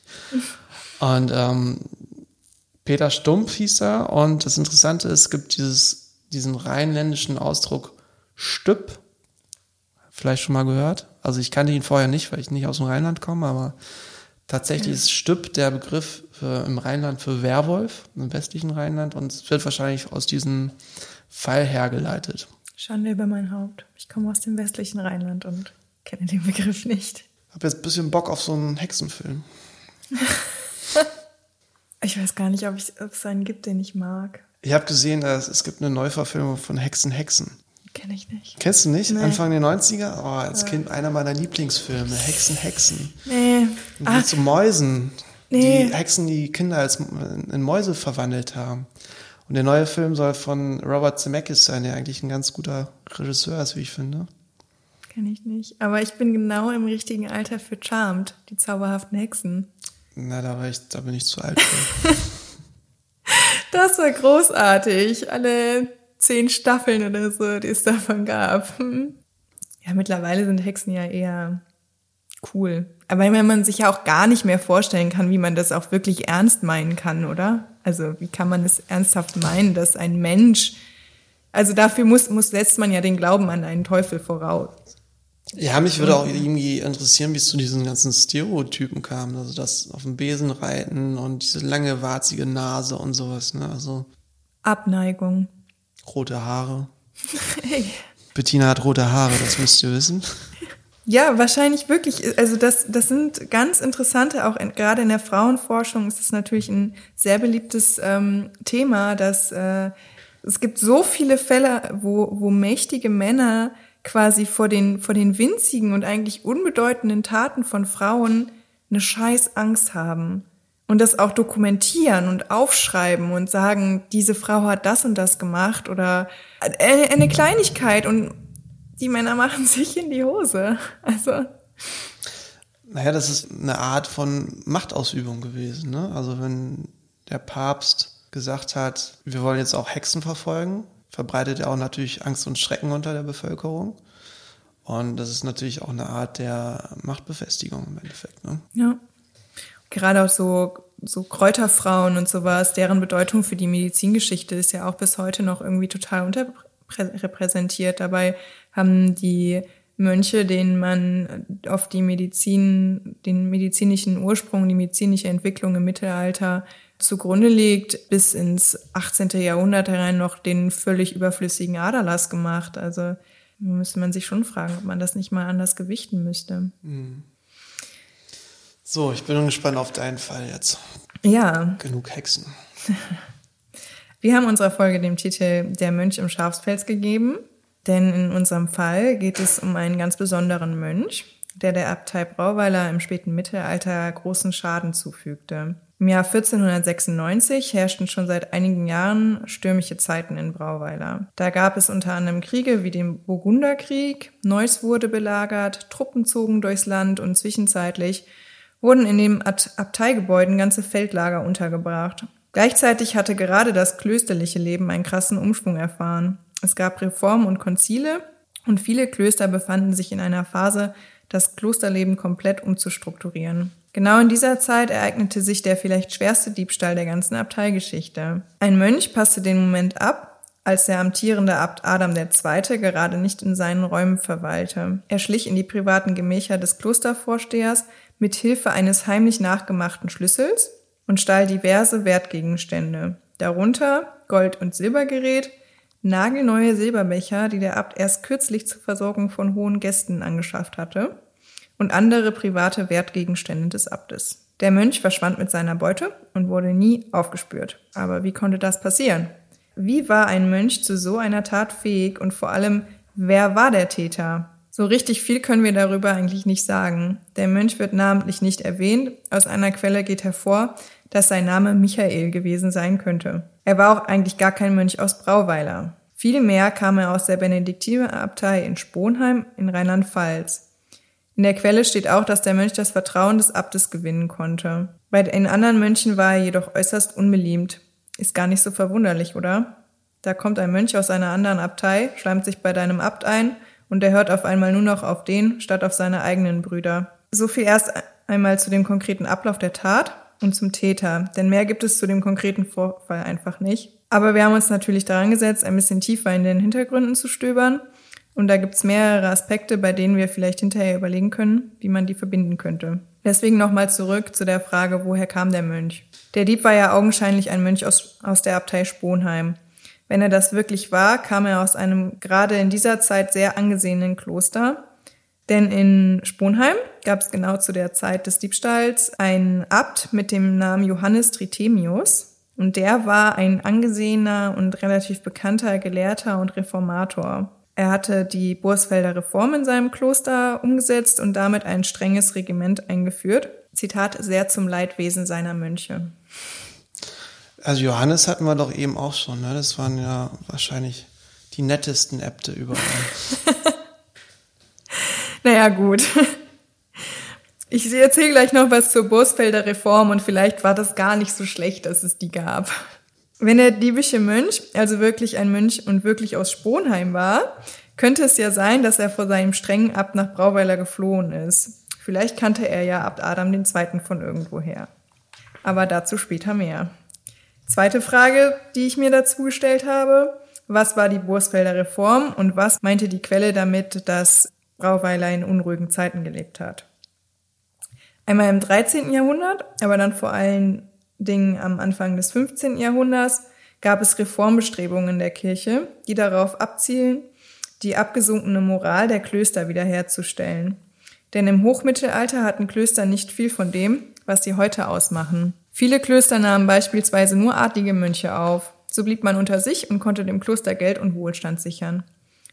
B: Und ähm, Peter Stump hieß er und das Interessante ist, es gibt dieses, diesen rheinländischen Ausdruck Stüpp, vielleicht schon mal gehört. Also ich kannte ihn vorher nicht, weil ich nicht aus dem Rheinland komme, aber tatsächlich ja. ist Stüpp der Begriff für, im Rheinland für Werwolf, im westlichen Rheinland, und es wird wahrscheinlich aus diesem Fall hergeleitet.
A: Schande über mein Haupt. Ich komme aus dem westlichen Rheinland und kenne den Begriff nicht.
B: Ich habe jetzt ein bisschen Bock auf so einen Hexenfilm.
A: Ich weiß gar nicht, ob, ich, ob es einen gibt, den ich mag.
B: Ich habe gesehen, dass es gibt eine Neuverfilmung von Hexen, Hexen.
A: Kenn ich nicht.
B: Kennst du nicht?
A: Nee.
B: Anfang der neunziger? Oh, als ja. Kind einer meiner Lieblingsfilme. Hexen, Hexen.
A: Nee.
B: Und mit so Mäusen.
A: Nee.
B: Die Hexen, die Kinder als in Mäuse verwandelt haben. Und der neue Film soll von Robert Zemeckis sein, der eigentlich ein ganz guter Regisseur ist, wie ich finde.
A: Kenn ich nicht. Aber ich bin genau im richtigen Alter für Charmed, die zauberhaften Hexen.
B: Na, da, war ich, da bin ich zu alt für.
A: Das war großartig. Alle zehn Staffeln oder so, die es davon gab. Ja, mittlerweile sind Hexen ja eher cool. Aber wenn man sich ja auch gar nicht mehr vorstellen kann, wie man das auch wirklich ernst meinen kann, oder? Also wie kann man es ernsthaft meinen, dass ein Mensch, also dafür muss, muss setzt man ja den Glauben an einen Teufel voraus.
B: Ja, mich würde auch irgendwie interessieren, wie es zu diesen ganzen Stereotypen kam. Also das auf dem Besen reiten und diese lange, warzige Nase und sowas, ne? Also
A: Abneigung.
B: Rote Haare.
A: Hey.
B: Bettina hat rote Haare, das müsst ihr wissen.
A: Ja, wahrscheinlich wirklich. Also das, das sind ganz interessante, auch in, gerade in der Frauenforschung ist es natürlich ein sehr beliebtes ähm, Thema, dass äh, es gibt so viele Fälle, wo, wo mächtige Männer quasi vor den, vor den winzigen und eigentlich unbedeutenden Taten von Frauen eine scheiß Angst haben und das auch dokumentieren und aufschreiben und sagen, diese Frau hat das und das gemacht oder eine Kleinigkeit und die Männer machen sich in die Hose. Also.
B: Naja, das ist eine Art von Machtausübung gewesen, ne? Also wenn der Papst gesagt hat, wir wollen jetzt auch Hexen verfolgen, verbreitet er auch natürlich Angst und Schrecken unter der Bevölkerung. Und das ist natürlich auch eine Art der Machtbefestigung im Endeffekt, ne?
A: Ja. Gerade auch so, so Kräuterfrauen und sowas, deren Bedeutung für die Medizingeschichte ist ja auch bis heute noch irgendwie total unterrepräsentiert. Dabei haben die Mönche, denen man auf die Medizin, den medizinischen Ursprung, die medizinische Entwicklung im Mittelalter zugrunde legt, bis ins achtzehnten Jahrhundert herein noch den völlig überflüssigen Aderlass gemacht. Also müsste man sich schon fragen, ob man das nicht mal anders gewichten müsste.
B: So, ich bin gespannt auf deinen Fall jetzt.
A: Ja.
B: Genug Hexen.
A: Wir haben unserer Folge den Titel Der Mönch im Schafspelz gegeben, denn in unserem Fall geht es um einen ganz besonderen Mönch, der der Abtei Brauweiler im späten Mittelalter großen Schaden zufügte. Im Jahr vierzehnhundertsechsundneunzig herrschten schon seit einigen Jahren stürmische Zeiten in Brauweiler. Da gab es unter anderem Kriege wie den Burgunderkrieg, Neuss wurde belagert, Truppen zogen durchs Land und zwischenzeitlich wurden in den Abteigebäuden ganze Feldlager untergebracht. Gleichzeitig hatte gerade das klösterliche Leben einen krassen Umschwung erfahren. Es gab Reformen und Konzile und viele Klöster befanden sich in einer Phase, das Klosterleben komplett umzustrukturieren. Genau in dieser Zeit ereignete sich der vielleicht schwerste Diebstahl der ganzen Abteigeschichte. Ein Mönch passte den Moment ab, als der amtierende Abt Adam der Zweite gerade nicht in seinen Räumen verweilte. Er schlich in die privaten Gemächer des Klostervorstehers mit Hilfe eines heimlich nachgemachten Schlüssels und stahl diverse Wertgegenstände, darunter Gold- und Silbergerät, nagelneue Silberbecher, die der Abt erst kürzlich zur Versorgung von hohen Gästen angeschafft hatte, und andere private Wertgegenstände des Abtes. Der Mönch verschwand mit seiner Beute und wurde nie aufgespürt. Aber wie konnte das passieren? Wie war ein Mönch zu so einer Tat fähig und vor allem, wer war der Täter? So richtig viel können wir darüber eigentlich nicht sagen. Der Mönch wird namentlich nicht erwähnt. Aus einer Quelle geht hervor, dass sein Name Michael gewesen sein könnte. Er war auch eigentlich gar kein Mönch aus Brauweiler. Vielmehr kam er aus der Benediktinerabtei in Sponheim in Rheinland-Pfalz. In der Quelle steht auch, dass der Mönch das Vertrauen des Abtes gewinnen konnte. Bei den anderen Mönchen war er jedoch äußerst unbeliebt. Ist gar nicht so verwunderlich, oder? Da kommt ein Mönch aus einer anderen Abtei, schleimt sich bei deinem Abt ein und er hört auf einmal nur noch auf den, statt auf seine eigenen Brüder. So viel erst einmal zu dem konkreten Ablauf der Tat und zum Täter, denn mehr gibt es zu dem konkreten Vorfall einfach nicht. Aber wir haben uns natürlich daran gesetzt, ein bisschen tiefer in den Hintergründen zu stöbern. Und da gibt's mehrere Aspekte, bei denen wir vielleicht hinterher überlegen können, wie man die verbinden könnte. Deswegen nochmal zurück zu der Frage, woher kam der Mönch? Der Dieb war ja augenscheinlich ein Mönch aus, aus der Abtei Sponheim. Wenn er das wirklich war, kam er aus einem gerade in dieser Zeit sehr angesehenen Kloster. Denn in Sponheim gab es genau zu der Zeit des Diebstahls einen Abt mit dem Namen Johannes Trithemius. Und der war ein angesehener und relativ bekannter Gelehrter und Reformator. Er hatte die Bursfelder Reform in seinem Kloster umgesetzt und damit ein strenges Regiment eingeführt. Zitat, sehr zum Leidwesen seiner Mönche.
B: Also Johannes hatten wir doch eben auch schon, ne? Das waren ja wahrscheinlich die nettesten Äbte überall.
A: Naja, gut. Ich erzähle gleich noch was zur Bursfelder Reform und vielleicht war das gar nicht so schlecht, dass es die gab. Wenn der diebische Mönch also wirklich ein Mönch und wirklich aus Sponheim war, könnte es ja sein, dass er vor seinem strengen Abt nach Brauweiler geflohen ist. Vielleicht kannte er ja Abt Adam den Zweiten von irgendwoher. Aber dazu später mehr. Zweite Frage, die ich mir dazu gestellt habe: Was war die Bursfelder Reform und was meinte die Quelle damit, dass Brauweiler in unruhigen Zeiten gelebt hat? Einmal im dreizehnten Jahrhundert, aber dann vor allen Dingen am Anfang des fünfzehnten Jahrhunderts gab es Reformbestrebungen in der Kirche, die darauf abzielen, die abgesunkene Moral der Klöster wiederherzustellen. Denn im Hochmittelalter hatten Klöster nicht viel von dem, was sie heute ausmachen. Viele Klöster nahmen beispielsweise nur adlige Mönche auf. So blieb man unter sich und konnte dem Kloster Geld und Wohlstand sichern.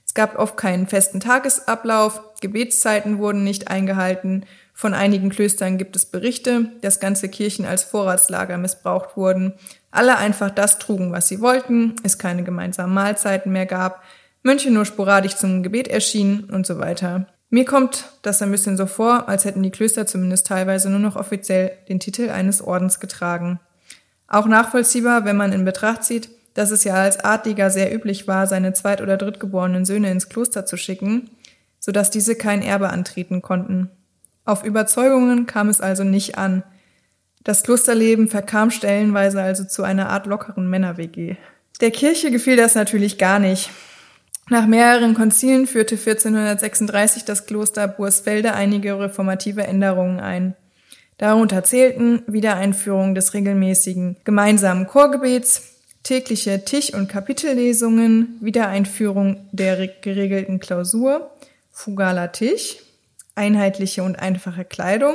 A: Es gab oft keinen festen Tagesablauf, Gebetszeiten wurden nicht eingehalten. Von einigen Klöstern gibt es Berichte, dass ganze Kirchen als Vorratslager missbraucht wurden. Alle einfach das trugen, was sie wollten, es keine gemeinsamen Mahlzeiten mehr gab, Mönche nur sporadisch zum Gebet erschienen und so weiter. Mir kommt das ein bisschen so vor, als hätten die Klöster zumindest teilweise nur noch offiziell den Titel eines Ordens getragen. Auch nachvollziehbar, wenn man in Betracht zieht, dass es ja als Adliger sehr üblich war, seine zweit- oder drittgeborenen Söhne ins Kloster zu schicken, sodass diese kein Erbe antreten konnten. Auf Überzeugungen kam es also nicht an. Das Klosterleben verkam stellenweise also zu einer Art lockeren Männer-W G. Der Kirche gefiel das natürlich gar nicht. Nach mehreren Konzilen führte vierzehnhundertsechsunddreißig das Kloster Bursfelde einige reformative Änderungen ein. Darunter zählten Wiedereinführung des regelmäßigen gemeinsamen Chorgebets, tägliche Tisch- und Kapitellesungen, Wiedereinführung der geregelten Klausur, fugaler Tisch, einheitliche und einfache Kleidung,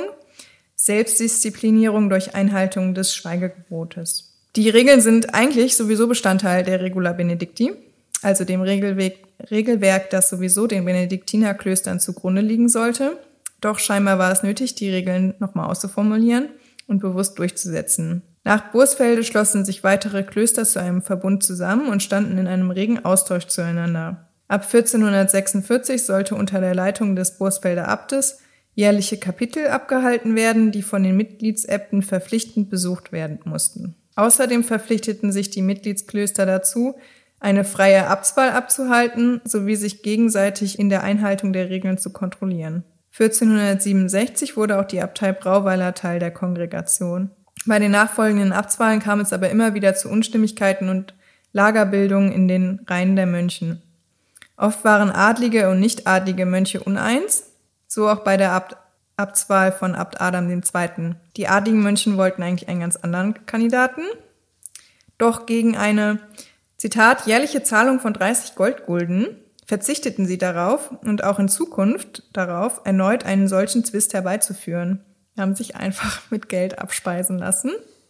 A: Selbstdisziplinierung durch Einhaltung des Schweigegebotes. Die Regeln sind eigentlich sowieso Bestandteil der Regula Benedicti, also dem Regelweg, Regelwerk, das sowieso den Benediktinerklöstern zugrunde liegen sollte. Doch scheinbar war es nötig, die Regeln nochmal auszuformulieren und bewusst durchzusetzen. Nach Bursfelde schlossen sich weitere Klöster zu einem Verbund zusammen und standen in einem regen Austausch zueinander. Ab vierzehnhundertsechsundvierzig sollte unter der Leitung des Bursfelder Abtes jährliche Kapitel abgehalten werden, die von den Mitgliedsäbten verpflichtend besucht werden mussten. Außerdem verpflichteten sich die Mitgliedsklöster dazu, eine freie Abtswahl abzuhalten, sowie sich gegenseitig in der Einhaltung der Regeln zu kontrollieren. vierzehnhundertsiebenundsechzig wurde auch die Abtei Brauweiler Teil der Kongregation. Bei den nachfolgenden Abtswahlen kam es aber immer wieder zu Unstimmigkeiten und Lagerbildungen in den Reihen der Mönchen. Oft waren adlige und nicht-adlige Mönche uneins, so auch bei der Abt- Abtswahl von Abt Adam der Zweite. Die adligen Mönche wollten eigentlich einen ganz anderen Kandidaten, doch gegen eine, Zitat, jährliche Zahlung von dreißig Goldgulden verzichteten sie darauf und auch in Zukunft darauf, erneut einen solchen Zwist herbeizuführen. Sie haben sich einfach mit Geld abspeisen lassen.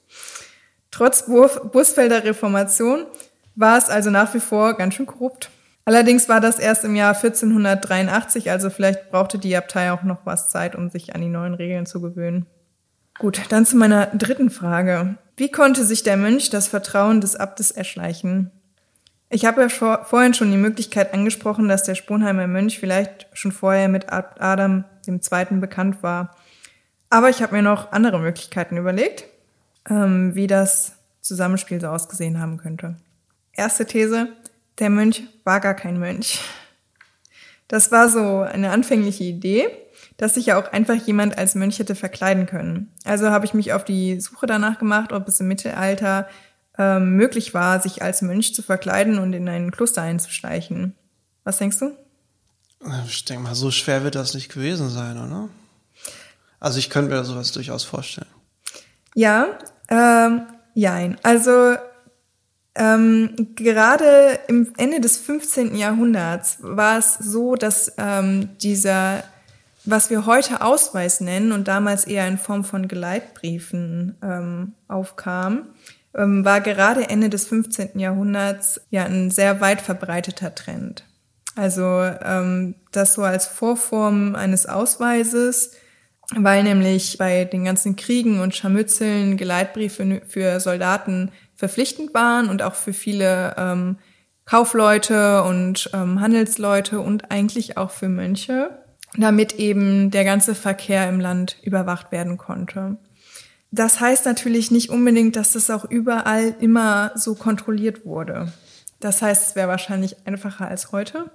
A: Trotz Bur- Bursfelder Reformation war es also nach wie vor ganz schön korrupt. Allerdings war das erst im Jahr vierzehnhundertdreiundachtzig, also vielleicht brauchte die Abtei auch noch was Zeit, um sich an die neuen Regeln zu gewöhnen. Gut, dann zu meiner dritten Frage. Wie konnte sich der Mönch das Vertrauen des Abtes erschleichen? Ich habe ja vor, vorhin schon die Möglichkeit angesprochen, dass der Sponheimer Mönch vielleicht schon vorher mit Abt Adam dem Zweiten bekannt war. Aber ich habe mir noch andere Möglichkeiten überlegt, ähm, wie das Zusammenspiel so ausgesehen haben könnte. Erste These: Der Mönch war gar kein Mönch. Das war so eine anfängliche Idee, dass sich ja auch einfach jemand als Mönch hätte verkleiden können. Also habe ich mich auf die Suche danach gemacht, ob es im Mittelalter ähm, möglich war, sich als Mönch zu verkleiden und in ein Kloster einzuschleichen. Was denkst du?
B: Ich denke mal, so schwer wird das nicht gewesen sein, oder? Also ich könnte mir sowas durchaus vorstellen.
A: Ja, ähm, jein. Also Ähm, gerade im Ende des fünfzehnten Jahrhunderts war es so, dass ähm, dieser, was wir heute Ausweis nennen und damals eher in Form von Geleitbriefen ähm, aufkam, ähm, war gerade Ende des fünfzehnten Jahrhunderts ja ein sehr weit verbreiteter Trend. Also ähm, das so als Vorform eines Ausweises, weil nämlich bei den ganzen Kriegen und Scharmützeln Geleitbriefe für Soldaten verpflichtend waren und auch für viele ähm, Kaufleute und ähm, Handelsleute und eigentlich auch für Mönche, damit eben der ganze Verkehr im Land überwacht werden konnte. Das heißt natürlich nicht unbedingt, dass das auch überall immer so kontrolliert wurde. Das heißt, es wäre wahrscheinlich einfacher als heute,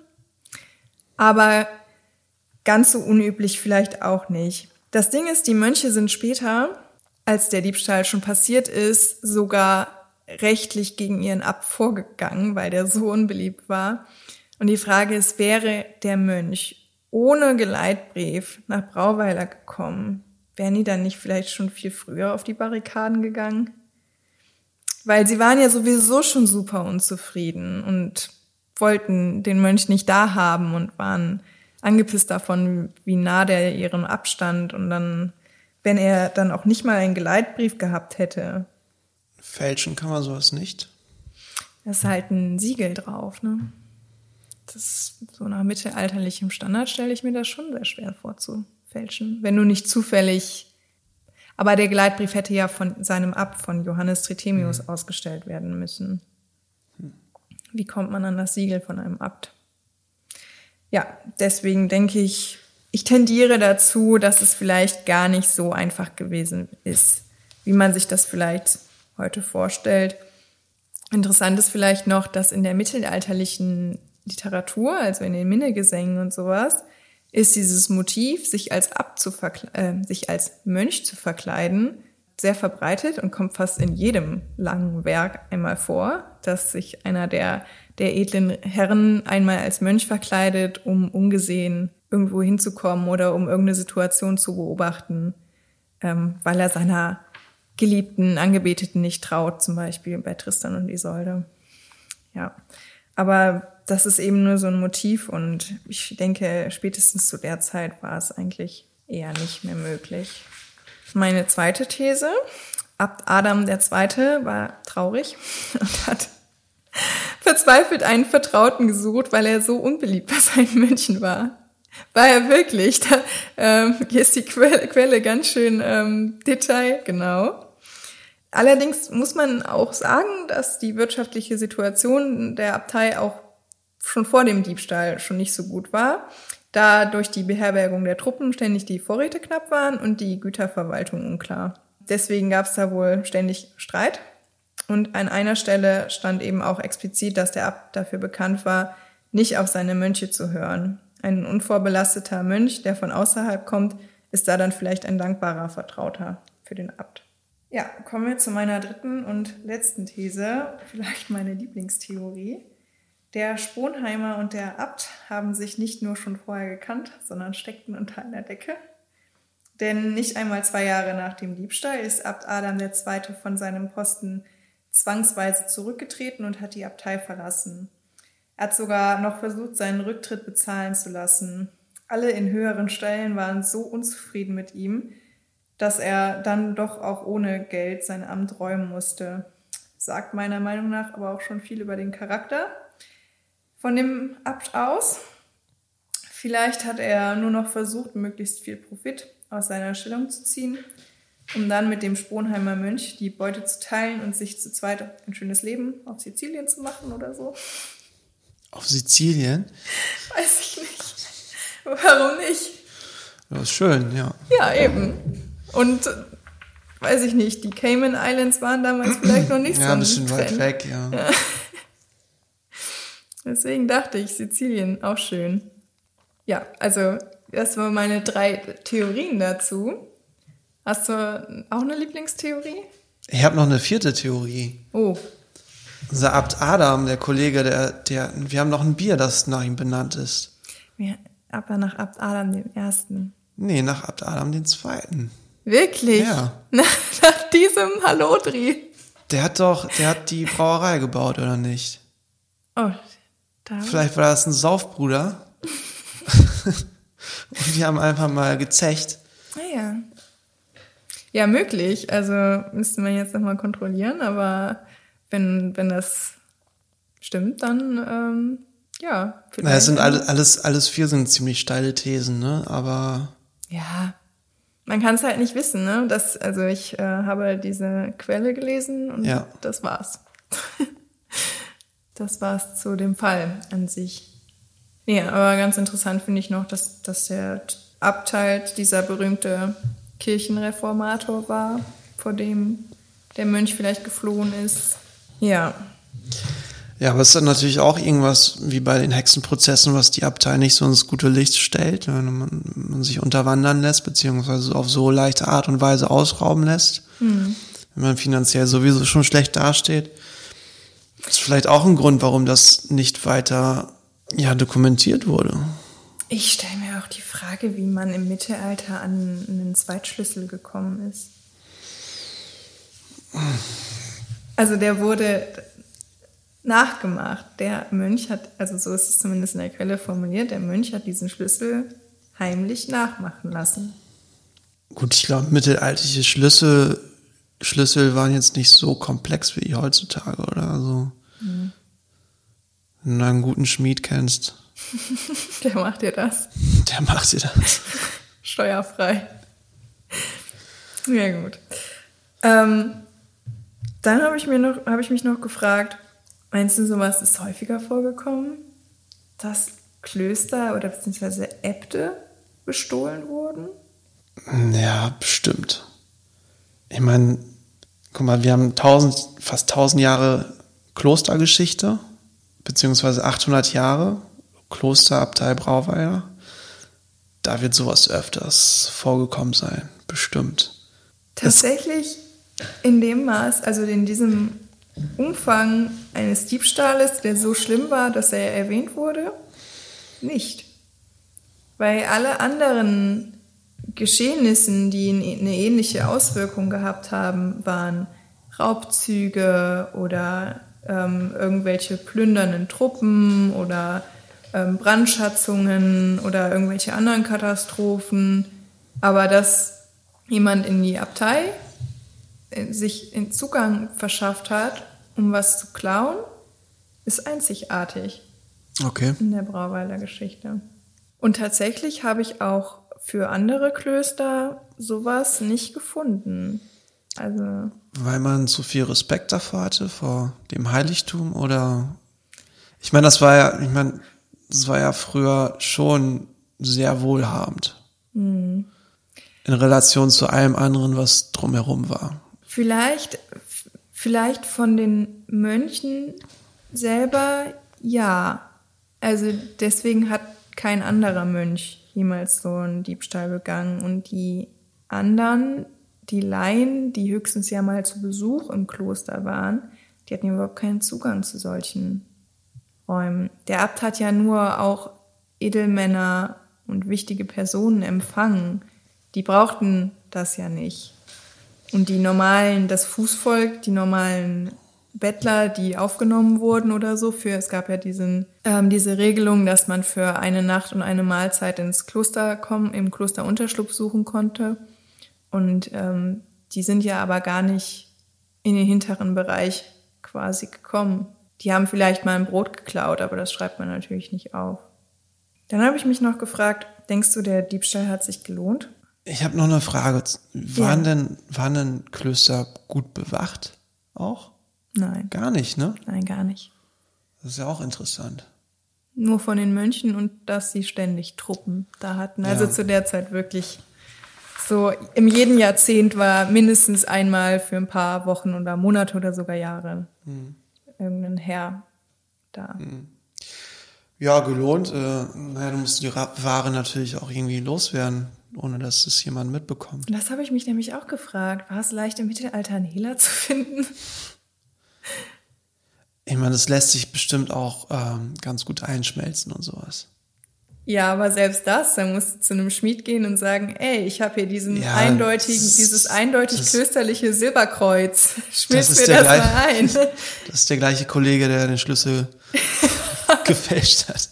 A: aber ganz so unüblich vielleicht auch nicht. Das Ding ist, die Mönche sind später, als der Diebstahl schon passiert ist, sogar rechtlich gegen ihren Abt vorgegangen, weil der so unbeliebt war. Und die Frage ist, wäre der Mönch ohne Geleitbrief nach Brauweiler gekommen, wären die dann nicht vielleicht schon viel früher auf die Barrikaden gegangen? Weil sie waren ja sowieso schon super unzufrieden und wollten den Mönch nicht da haben und waren angepisst davon, wie nah der ihrem Abstand. Und dann, wenn er dann auch nicht mal einen Geleitbrief gehabt hätte.
B: Fälschen kann man sowas nicht?
A: Da ist halt ein Siegel drauf, ne? das so nach mittelalterlichem Standard stelle ich mir das schon sehr schwer vorzufälschen. Wenn du nicht zufällig, aber der Geleitbrief hätte ja von seinem Abt, von Johannes Trithemius, mhm. ausgestellt werden müssen. Wie kommt man an das Siegel von einem Abt? Ja, deswegen denke ich, ich tendiere dazu, dass es vielleicht gar nicht so einfach gewesen ist, wie man sich das vielleicht heute vorstellt. Interessant ist vielleicht noch, dass in der mittelalterlichen Literatur, also in den Minnegesängen und sowas, ist dieses Motiv, sich als Abt zu verkle- äh, sich als Mönch zu verkleiden, sehr verbreitet und kommt fast in jedem langen Werk einmal vor, dass sich einer der, der edlen Herren einmal als Mönch verkleidet, um ungesehen irgendwo hinzukommen oder um irgendeine Situation zu beobachten, ähm, weil er seiner geliebten Angebeteten nicht traut, zum Beispiel bei Tristan und Isolde. Ja, aber das ist eben nur so ein Motiv und ich denke, spätestens zu der Zeit war es eigentlich eher nicht mehr möglich. Meine zweite These, Abt Adam der Zweite war traurig und hat verzweifelt einen Vertrauten gesucht, weil er so unbeliebt bei seinen Mönchen war. War er wirklich. Da, ähm, hier ist die Quelle, Quelle ganz schön ähm, Detail, genau. Allerdings muss man auch sagen, dass die wirtschaftliche Situation der Abtei auch schon vor dem Diebstahl schon nicht so gut war, da durch die Beherbergung der Truppen ständig die Vorräte knapp waren und die Güterverwaltung unklar. Deswegen gab es da wohl ständig Streit. Und an einer Stelle stand eben auch explizit, dass der Abt dafür bekannt war, nicht auf seine Mönche zu hören. Ein unvorbelasteter Mönch, der von außerhalb kommt, ist da dann vielleicht ein dankbarer Vertrauter für den Abt. Ja, kommen wir zu meiner dritten und letzten These, vielleicht meine Lieblingstheorie. Der Sponheimer und der Abt haben sich nicht nur schon vorher gekannt, sondern steckten unter einer Decke. Denn nicht einmal zwei Jahre nach dem Diebstahl ist Abt Adam der Zweite von seinem Posten zwangsweise zurückgetreten und hat die Abtei verlassen. Er hat sogar noch versucht, seinen Rücktritt bezahlen zu lassen. Alle in höheren Stellen waren so unzufrieden mit ihm, dass er dann doch auch ohne Geld sein Amt räumen musste. Sagt meiner Meinung nach aber auch schon viel über den Charakter von dem Abt aus. Vielleicht hat er nur noch versucht, möglichst viel Profit aus seiner Stellung zu ziehen, um dann mit dem Sponheimer Mönch die Beute zu teilen und sich zu zweit ein schönes Leben auf Sizilien zu machen oder so.
B: Auf Sizilien?
A: Weiß ich nicht. Warum nicht?
B: Das ist schön, ja.
A: Ja, eben. Und, weiß ich nicht, die Cayman Islands waren damals vielleicht noch nicht
B: ja,
A: so ein
B: ein bisschen
A: Trend.
B: weit weg, ja.
A: ja. Deswegen dachte ich, Sizilien, auch schön. Ja, also das waren meine drei Theorien dazu. Hast du auch eine Lieblingstheorie?
B: Ich habe noch eine vierte Theorie.
A: Oh.
B: Unser Abt Adam, der Kollege, der, der, wir haben noch ein Bier, das nach ihm benannt ist.
A: Ja, aber nach Abt Adam dem Ersten.
B: Nee, nach Abt Adam den Zweiten.
A: Wirklich?
B: Ja.
A: Nach, nach diesem Hallodri.
B: Der hat doch, der hat die Brauerei gebaut, oder nicht?
A: Oh, da.
B: Vielleicht war das ein Saufbruder. Und die haben einfach mal gezecht.
A: Ah ja. Ja, möglich. Also müsste man jetzt nochmal kontrollieren, aber wenn, wenn das stimmt, dann ähm, ja.
B: Na, es sind alle, alles, alles vier sind ziemlich steile Thesen, ne? Aber
A: ja, man kann es halt nicht wissen, ne? Das, also ich äh, habe diese Quelle gelesen und
B: ja.
A: das war's. Das war's zu dem Fall an sich. Ja, aber ganz interessant finde ich noch, dass, dass der Abt halt dieser berühmte Kirchenreformator war, vor dem der Mönch vielleicht geflohen ist. Ja.
B: Ja, aber es ist dann natürlich auch irgendwas wie bei den Hexenprozessen, was die Abtei nicht so ins gute Licht stellt, wenn man, man sich unterwandern lässt, beziehungsweise auf so leichte Art und Weise ausrauben lässt, mhm. wenn man finanziell sowieso schon schlecht dasteht. Das ist vielleicht auch ein Grund, warum das nicht weiter ja, dokumentiert wurde.
A: Ich stelle mir auch die Frage, wie man im Mittelalter an einen Zweitschlüssel gekommen ist. Also der wurde nachgemacht. Der Mönch hat, also so ist es zumindest in der Quelle formuliert, der Mönch hat diesen Schlüssel heimlich nachmachen lassen.
B: Gut, ich glaube, mittelalterliche Schlüssel, Schlüssel waren jetzt nicht so komplex wie heutzutage, oder? Also, mhm. wenn du einen guten Schmied kennst.
A: Der macht dir das.
B: Der macht dir das.
A: Steuerfrei. Ja, gut. Ähm, dann habe ich, mir noch, hab ich mich noch gefragt, meinst du, sowas ist häufiger vorgekommen, dass Klöster oder beziehungsweise Äbte bestohlen wurden?
B: Ja, bestimmt. Ich meine, guck mal, wir haben tausend, fast tausend Jahre Klostergeschichte, beziehungsweise achthundert Jahre Klosterabtei Brauweiler. Da wird sowas öfters vorgekommen sein, bestimmt.
A: Tatsächlich in dem Maß, also in diesem Umfang eines Diebstahles, der so schlimm war, dass er erwähnt wurde, nicht. Weil alle anderen Geschehnissen, die eine ähnliche Auswirkung gehabt haben, waren Raubzüge oder ähm, irgendwelche plündernden Truppen oder ähm, Brandschatzungen oder irgendwelche anderen Katastrophen. Aber dass jemand in die Abtei sich den Zugang verschafft hat, um was zu klauen, ist einzigartig.
B: Okay.
A: In der Brauweiler Geschichte. Und tatsächlich habe ich auch für andere Klöster sowas nicht gefunden. Also
B: weil man zu viel Respekt davor hatte, vor dem Heiligtum, oder? Ich meine, das war ja, ich meine, das war ja früher schon sehr wohlhabend.
A: Hm.
B: In Relation zu allem anderen, was drumherum war.
A: Vielleicht, vielleicht von den Mönchen selber, ja. Also deswegen hat kein anderer Mönch jemals so einen Diebstahl begangen. Und die anderen, die Laien, die höchstens ja mal zu Besuch im Kloster waren, die hatten überhaupt keinen Zugang zu solchen Räumen. Der Abt hat ja nur auch Edelmänner und wichtige Personen empfangen. Die brauchten das ja nicht. Und die normalen, das Fußvolk, die normalen Bettler, die aufgenommen wurden oder so, für es gab ja diesen, ähm, diese Regelung, dass man für eine Nacht und eine Mahlzeit ins Kloster kommen, im Kloster Unterschlupf suchen konnte. Und ähm, die sind ja aber gar nicht in den hinteren Bereich quasi gekommen. Die haben vielleicht mal ein Brot geklaut, aber das schreibt man natürlich nicht auf. Dann habe ich mich noch gefragt, denkst du, der Diebstahl hat sich gelohnt?
B: Ich habe noch eine Frage. Waren,
A: Ja.
B: denn, waren denn Klöster gut bewacht auch?
A: Nein.
B: Gar nicht, ne?
A: Nein, gar nicht.
B: Das ist ja auch interessant.
A: Nur von den Mönchen und dass sie ständig Truppen da hatten. Also
B: Ja.
A: zu der Zeit wirklich so, im jeden Jahrzehnt war mindestens einmal für ein paar Wochen oder Monate oder sogar Jahre
B: Hm.
A: irgendein Herr da.
B: Hm. Ja, gelohnt. Äh, naja, du musst die Ra- Ware natürlich auch irgendwie loswerden, ohne dass es jemand mitbekommt.
A: Und das habe ich mich nämlich auch gefragt. War es leicht im Mittelalter einen Hehler zu finden?
B: Ich meine, das lässt sich bestimmt auch ähm, ganz gut einschmelzen und sowas.
A: Ja, aber selbst das, da musst du zu einem Schmied gehen und sagen, ey, ich habe hier diesen
B: Ja,
A: eindeutigen,
B: das-
A: dieses eindeutig
B: das-
A: klösterliche Silberkreuz. Schmilz
B: Das ist
A: mir
B: der
A: das
B: gleich-
A: mal ein.
B: Das ist der gleiche Kollege, der den Schlüssel gefälscht hat.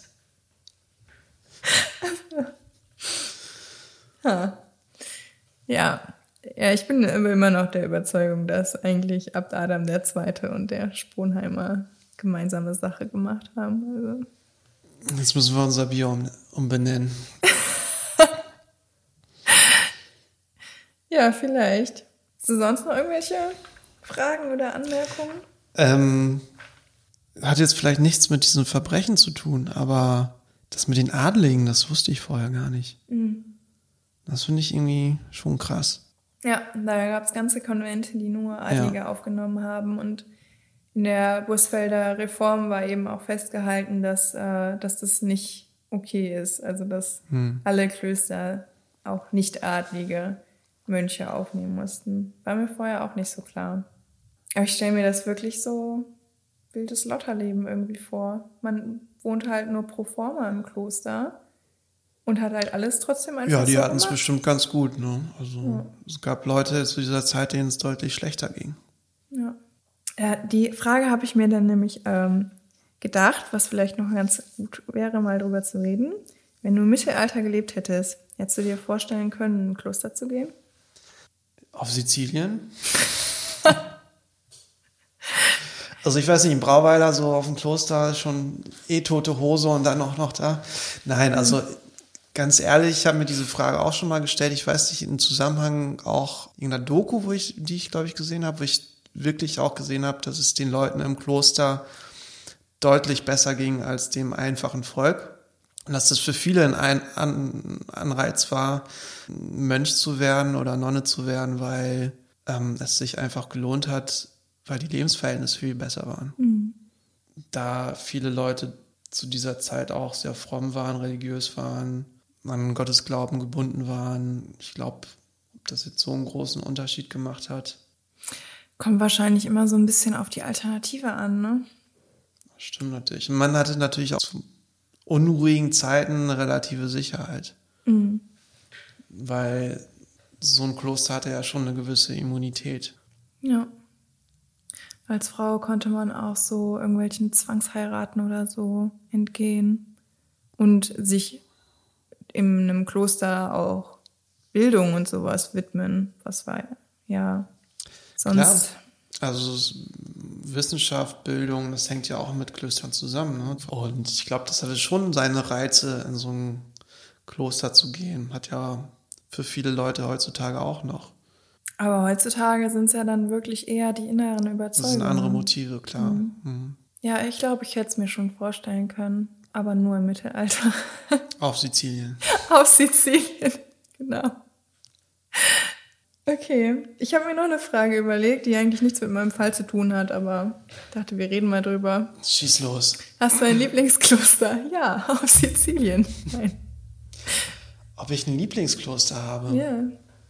A: Ha. Ja. Ja, ich bin immer noch der Überzeugung, dass eigentlich Abt Adam der Zweite und der Sponheimer gemeinsame Sache gemacht haben. Also.
B: Jetzt müssen wir unser Bier um, umbenennen.
A: Ja, vielleicht. Hast du sonst noch irgendwelche Fragen oder Anmerkungen?
B: Ähm, hat jetzt vielleicht nichts mit diesen Verbrechen zu tun, aber das mit den Adligen, das wusste ich vorher gar nicht.
A: Mhm.
B: Das finde ich irgendwie schon krass.
A: Ja, da gab es ganze Konvente, die nur Adlige
B: Ja.
A: aufgenommen haben. Und in der Bursfelder Reform war eben auch festgehalten, dass, äh, dass das nicht okay ist. Also dass
B: Hm.
A: alle Klöster auch nicht-adlige Mönche aufnehmen mussten. War mir vorher auch nicht so klar. Aber ich stelle mir das wirklich so wildes Lotterleben irgendwie vor. Man wohnt halt nur pro forma im Kloster und hat halt alles trotzdem einfach
B: Ja, die
A: so
B: hatten es
A: gemacht.
B: bestimmt ganz gut, ne? Also es gab Leute zu dieser Zeit, denen es deutlich schlechter ging.
A: Ja. Ja, die Frage habe ich mir dann nämlich ähm, gedacht, was vielleicht noch ganz gut wäre, mal drüber zu reden. Wenn du im Mittelalter gelebt hättest, hättest du dir vorstellen können, in ein Kloster zu gehen?
B: Auf Sizilien? Also ich weiß nicht, im Brauweiler so auf dem Kloster schon eh tote Hose und dann auch noch da. Nein, also ganz ehrlich, ich habe mir diese Frage auch schon mal gestellt. Ich weiß nicht, im Zusammenhang auch irgendeiner Doku, wo ich, die ich glaube ich gesehen habe, wo ich wirklich auch gesehen habe, dass es den Leuten im Kloster deutlich besser ging als dem einfachen Volk. Und dass das für viele ein An- Anreiz war, Mönch zu werden oder Nonne zu werden, weil ähm, es sich einfach gelohnt hat, weil die Lebensverhältnisse viel besser waren. Mhm. Da viele Leute zu dieser Zeit auch sehr fromm waren, religiös waren, an Gottes Glauben gebunden waren. Ich glaube, ob das jetzt so einen großen Unterschied gemacht hat.
A: Kommt wahrscheinlich immer so ein bisschen auf die Alternative an, ne?
B: Stimmt natürlich. Und man hatte natürlich auch zu unruhigen Zeiten eine relative Sicherheit. Mhm. Weil so ein Kloster hatte ja schon eine gewisse Immunität.
A: Ja. Als Frau konnte man auch so irgendwelchen Zwangsheiraten oder so entgehen und sich in einem Kloster auch Bildung und sowas widmen. Was war ja sonst...
B: Klar. Also Wissenschaft, Bildung, das hängt ja auch mit Klöstern zusammen. Ne? Und ich glaube, das hatte schon seine Reize, in so ein Kloster zu gehen. Hat ja für viele Leute heutzutage auch noch.
A: Aber heutzutage sind es ja dann wirklich eher die inneren Überzeugungen.
B: Das sind andere Motive, klar. Mhm. Mhm.
A: Ja, ich glaube, ich hätte es mir schon vorstellen können, aber nur im Mittelalter.
B: Auf Sizilien.
A: Auf Sizilien, genau. Okay, ich habe mir noch eine Frage überlegt, die eigentlich nichts mit meinem Fall zu tun hat, aber ich dachte, wir reden mal drüber.
B: Schieß los.
A: Hast du ein Lieblingskloster? Ja, auf Sizilien. Nein.
B: Ob ich ein Lieblingskloster habe?
A: Ja.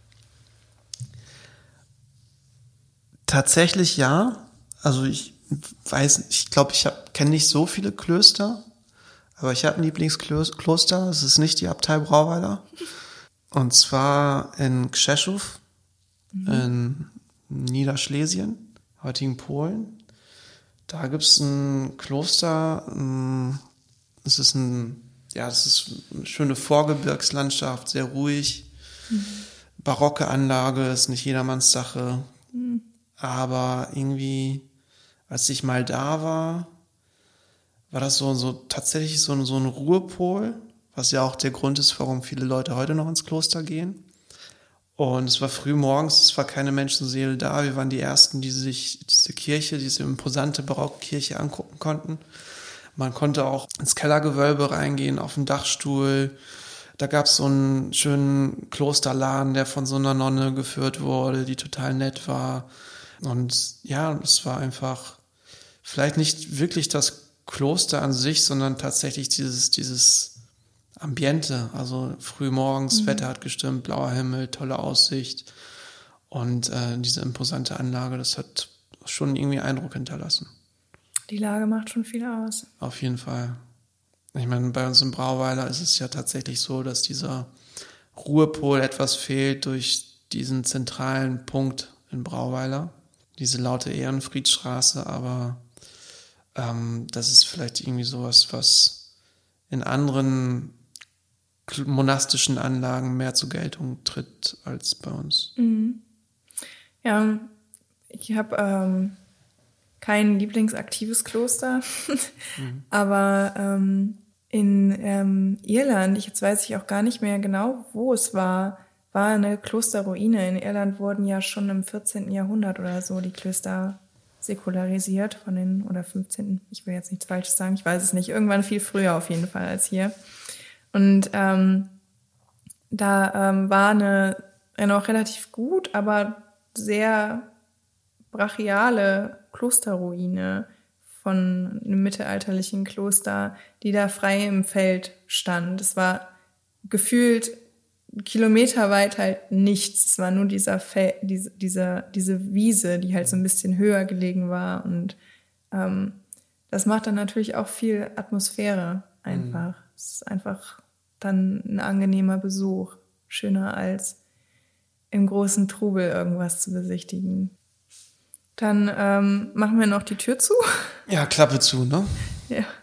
B: Tatsächlich ja. Also ich weiß, ich glaube, ich kenne nicht so viele Klöster, aber ich habe ein Lieblingskloster. Es ist nicht die Abtei Brauweiler. Und zwar in Krzeszów, mhm. in Niederschlesien, heutigen Polen. Da gibt es ein Kloster. Es ist ein, ja, es ist eine schöne Vorgebirgslandschaft, sehr ruhig. Mhm. Barocke Anlage, ist nicht jedermanns Sache. Mhm. Aber irgendwie, als ich mal da war, war das so, so tatsächlich so, so ein Ruhepol, was ja auch der Grund ist, warum viele Leute heute noch ins Kloster gehen. Und es war früh morgens, es war keine Menschenseele da. Wir waren die Ersten, die sich diese Kirche, diese imposante Barockkirche angucken konnten. Man konnte auch ins Kellergewölbe reingehen, auf den Dachstuhl. Da gab es so einen schönen Klosterladen, der von so einer Nonne geführt wurde, die total nett war. Und ja, es war einfach vielleicht nicht wirklich das Kloster an sich, sondern tatsächlich dieses, dieses Ambiente. Also früh morgens, mhm. Wetter hat gestimmt, blauer Himmel, tolle Aussicht. Und äh, diese imposante Anlage, das hat schon irgendwie Eindruck hinterlassen.
A: Die Lage macht schon viel aus.
B: Auf jeden Fall. Ich meine, bei uns im Brauweiler ist es ja tatsächlich so, dass dieser Ruhepol etwas fehlt durch diesen zentralen Punkt in Brauweiler. Diese laute Ehrenfriedstraße, aber ähm, das ist vielleicht irgendwie sowas, was in anderen monastischen Anlagen mehr zur Geltung tritt als bei uns.
A: Mhm. Ja, ich habe ähm, kein lieblingsaktives Kloster, mhm. aber ähm, in ähm, Irland, ich, jetzt weiß ich auch gar nicht mehr genau, wo es war, war eine Klosterruine. In Irland wurden ja schon im vierzehnten Jahrhundert oder so die Klöster säkularisiert von den, oder fünfzehnten Ich will jetzt nichts Falsches sagen, ich weiß es nicht. Irgendwann viel früher auf jeden Fall als hier. Und ähm, da ähm, war eine, eine auch relativ gut, aber sehr brachiale Klosterruine von einem mittelalterlichen Kloster, die da frei im Feld stand. Es war gefühlt kilometerweit halt nichts. Es war nur dieser Fel- diese, diese, diese Wiese, die halt so ein bisschen höher gelegen war. Und ähm, das macht dann natürlich auch viel Atmosphäre einfach. Mhm. Es ist einfach dann ein angenehmer Besuch. Schöner als im großen Trubel irgendwas zu besichtigen. Dann ähm, machen wir noch die Tür zu.
B: Ja, Klappe zu, ne?
A: Ja.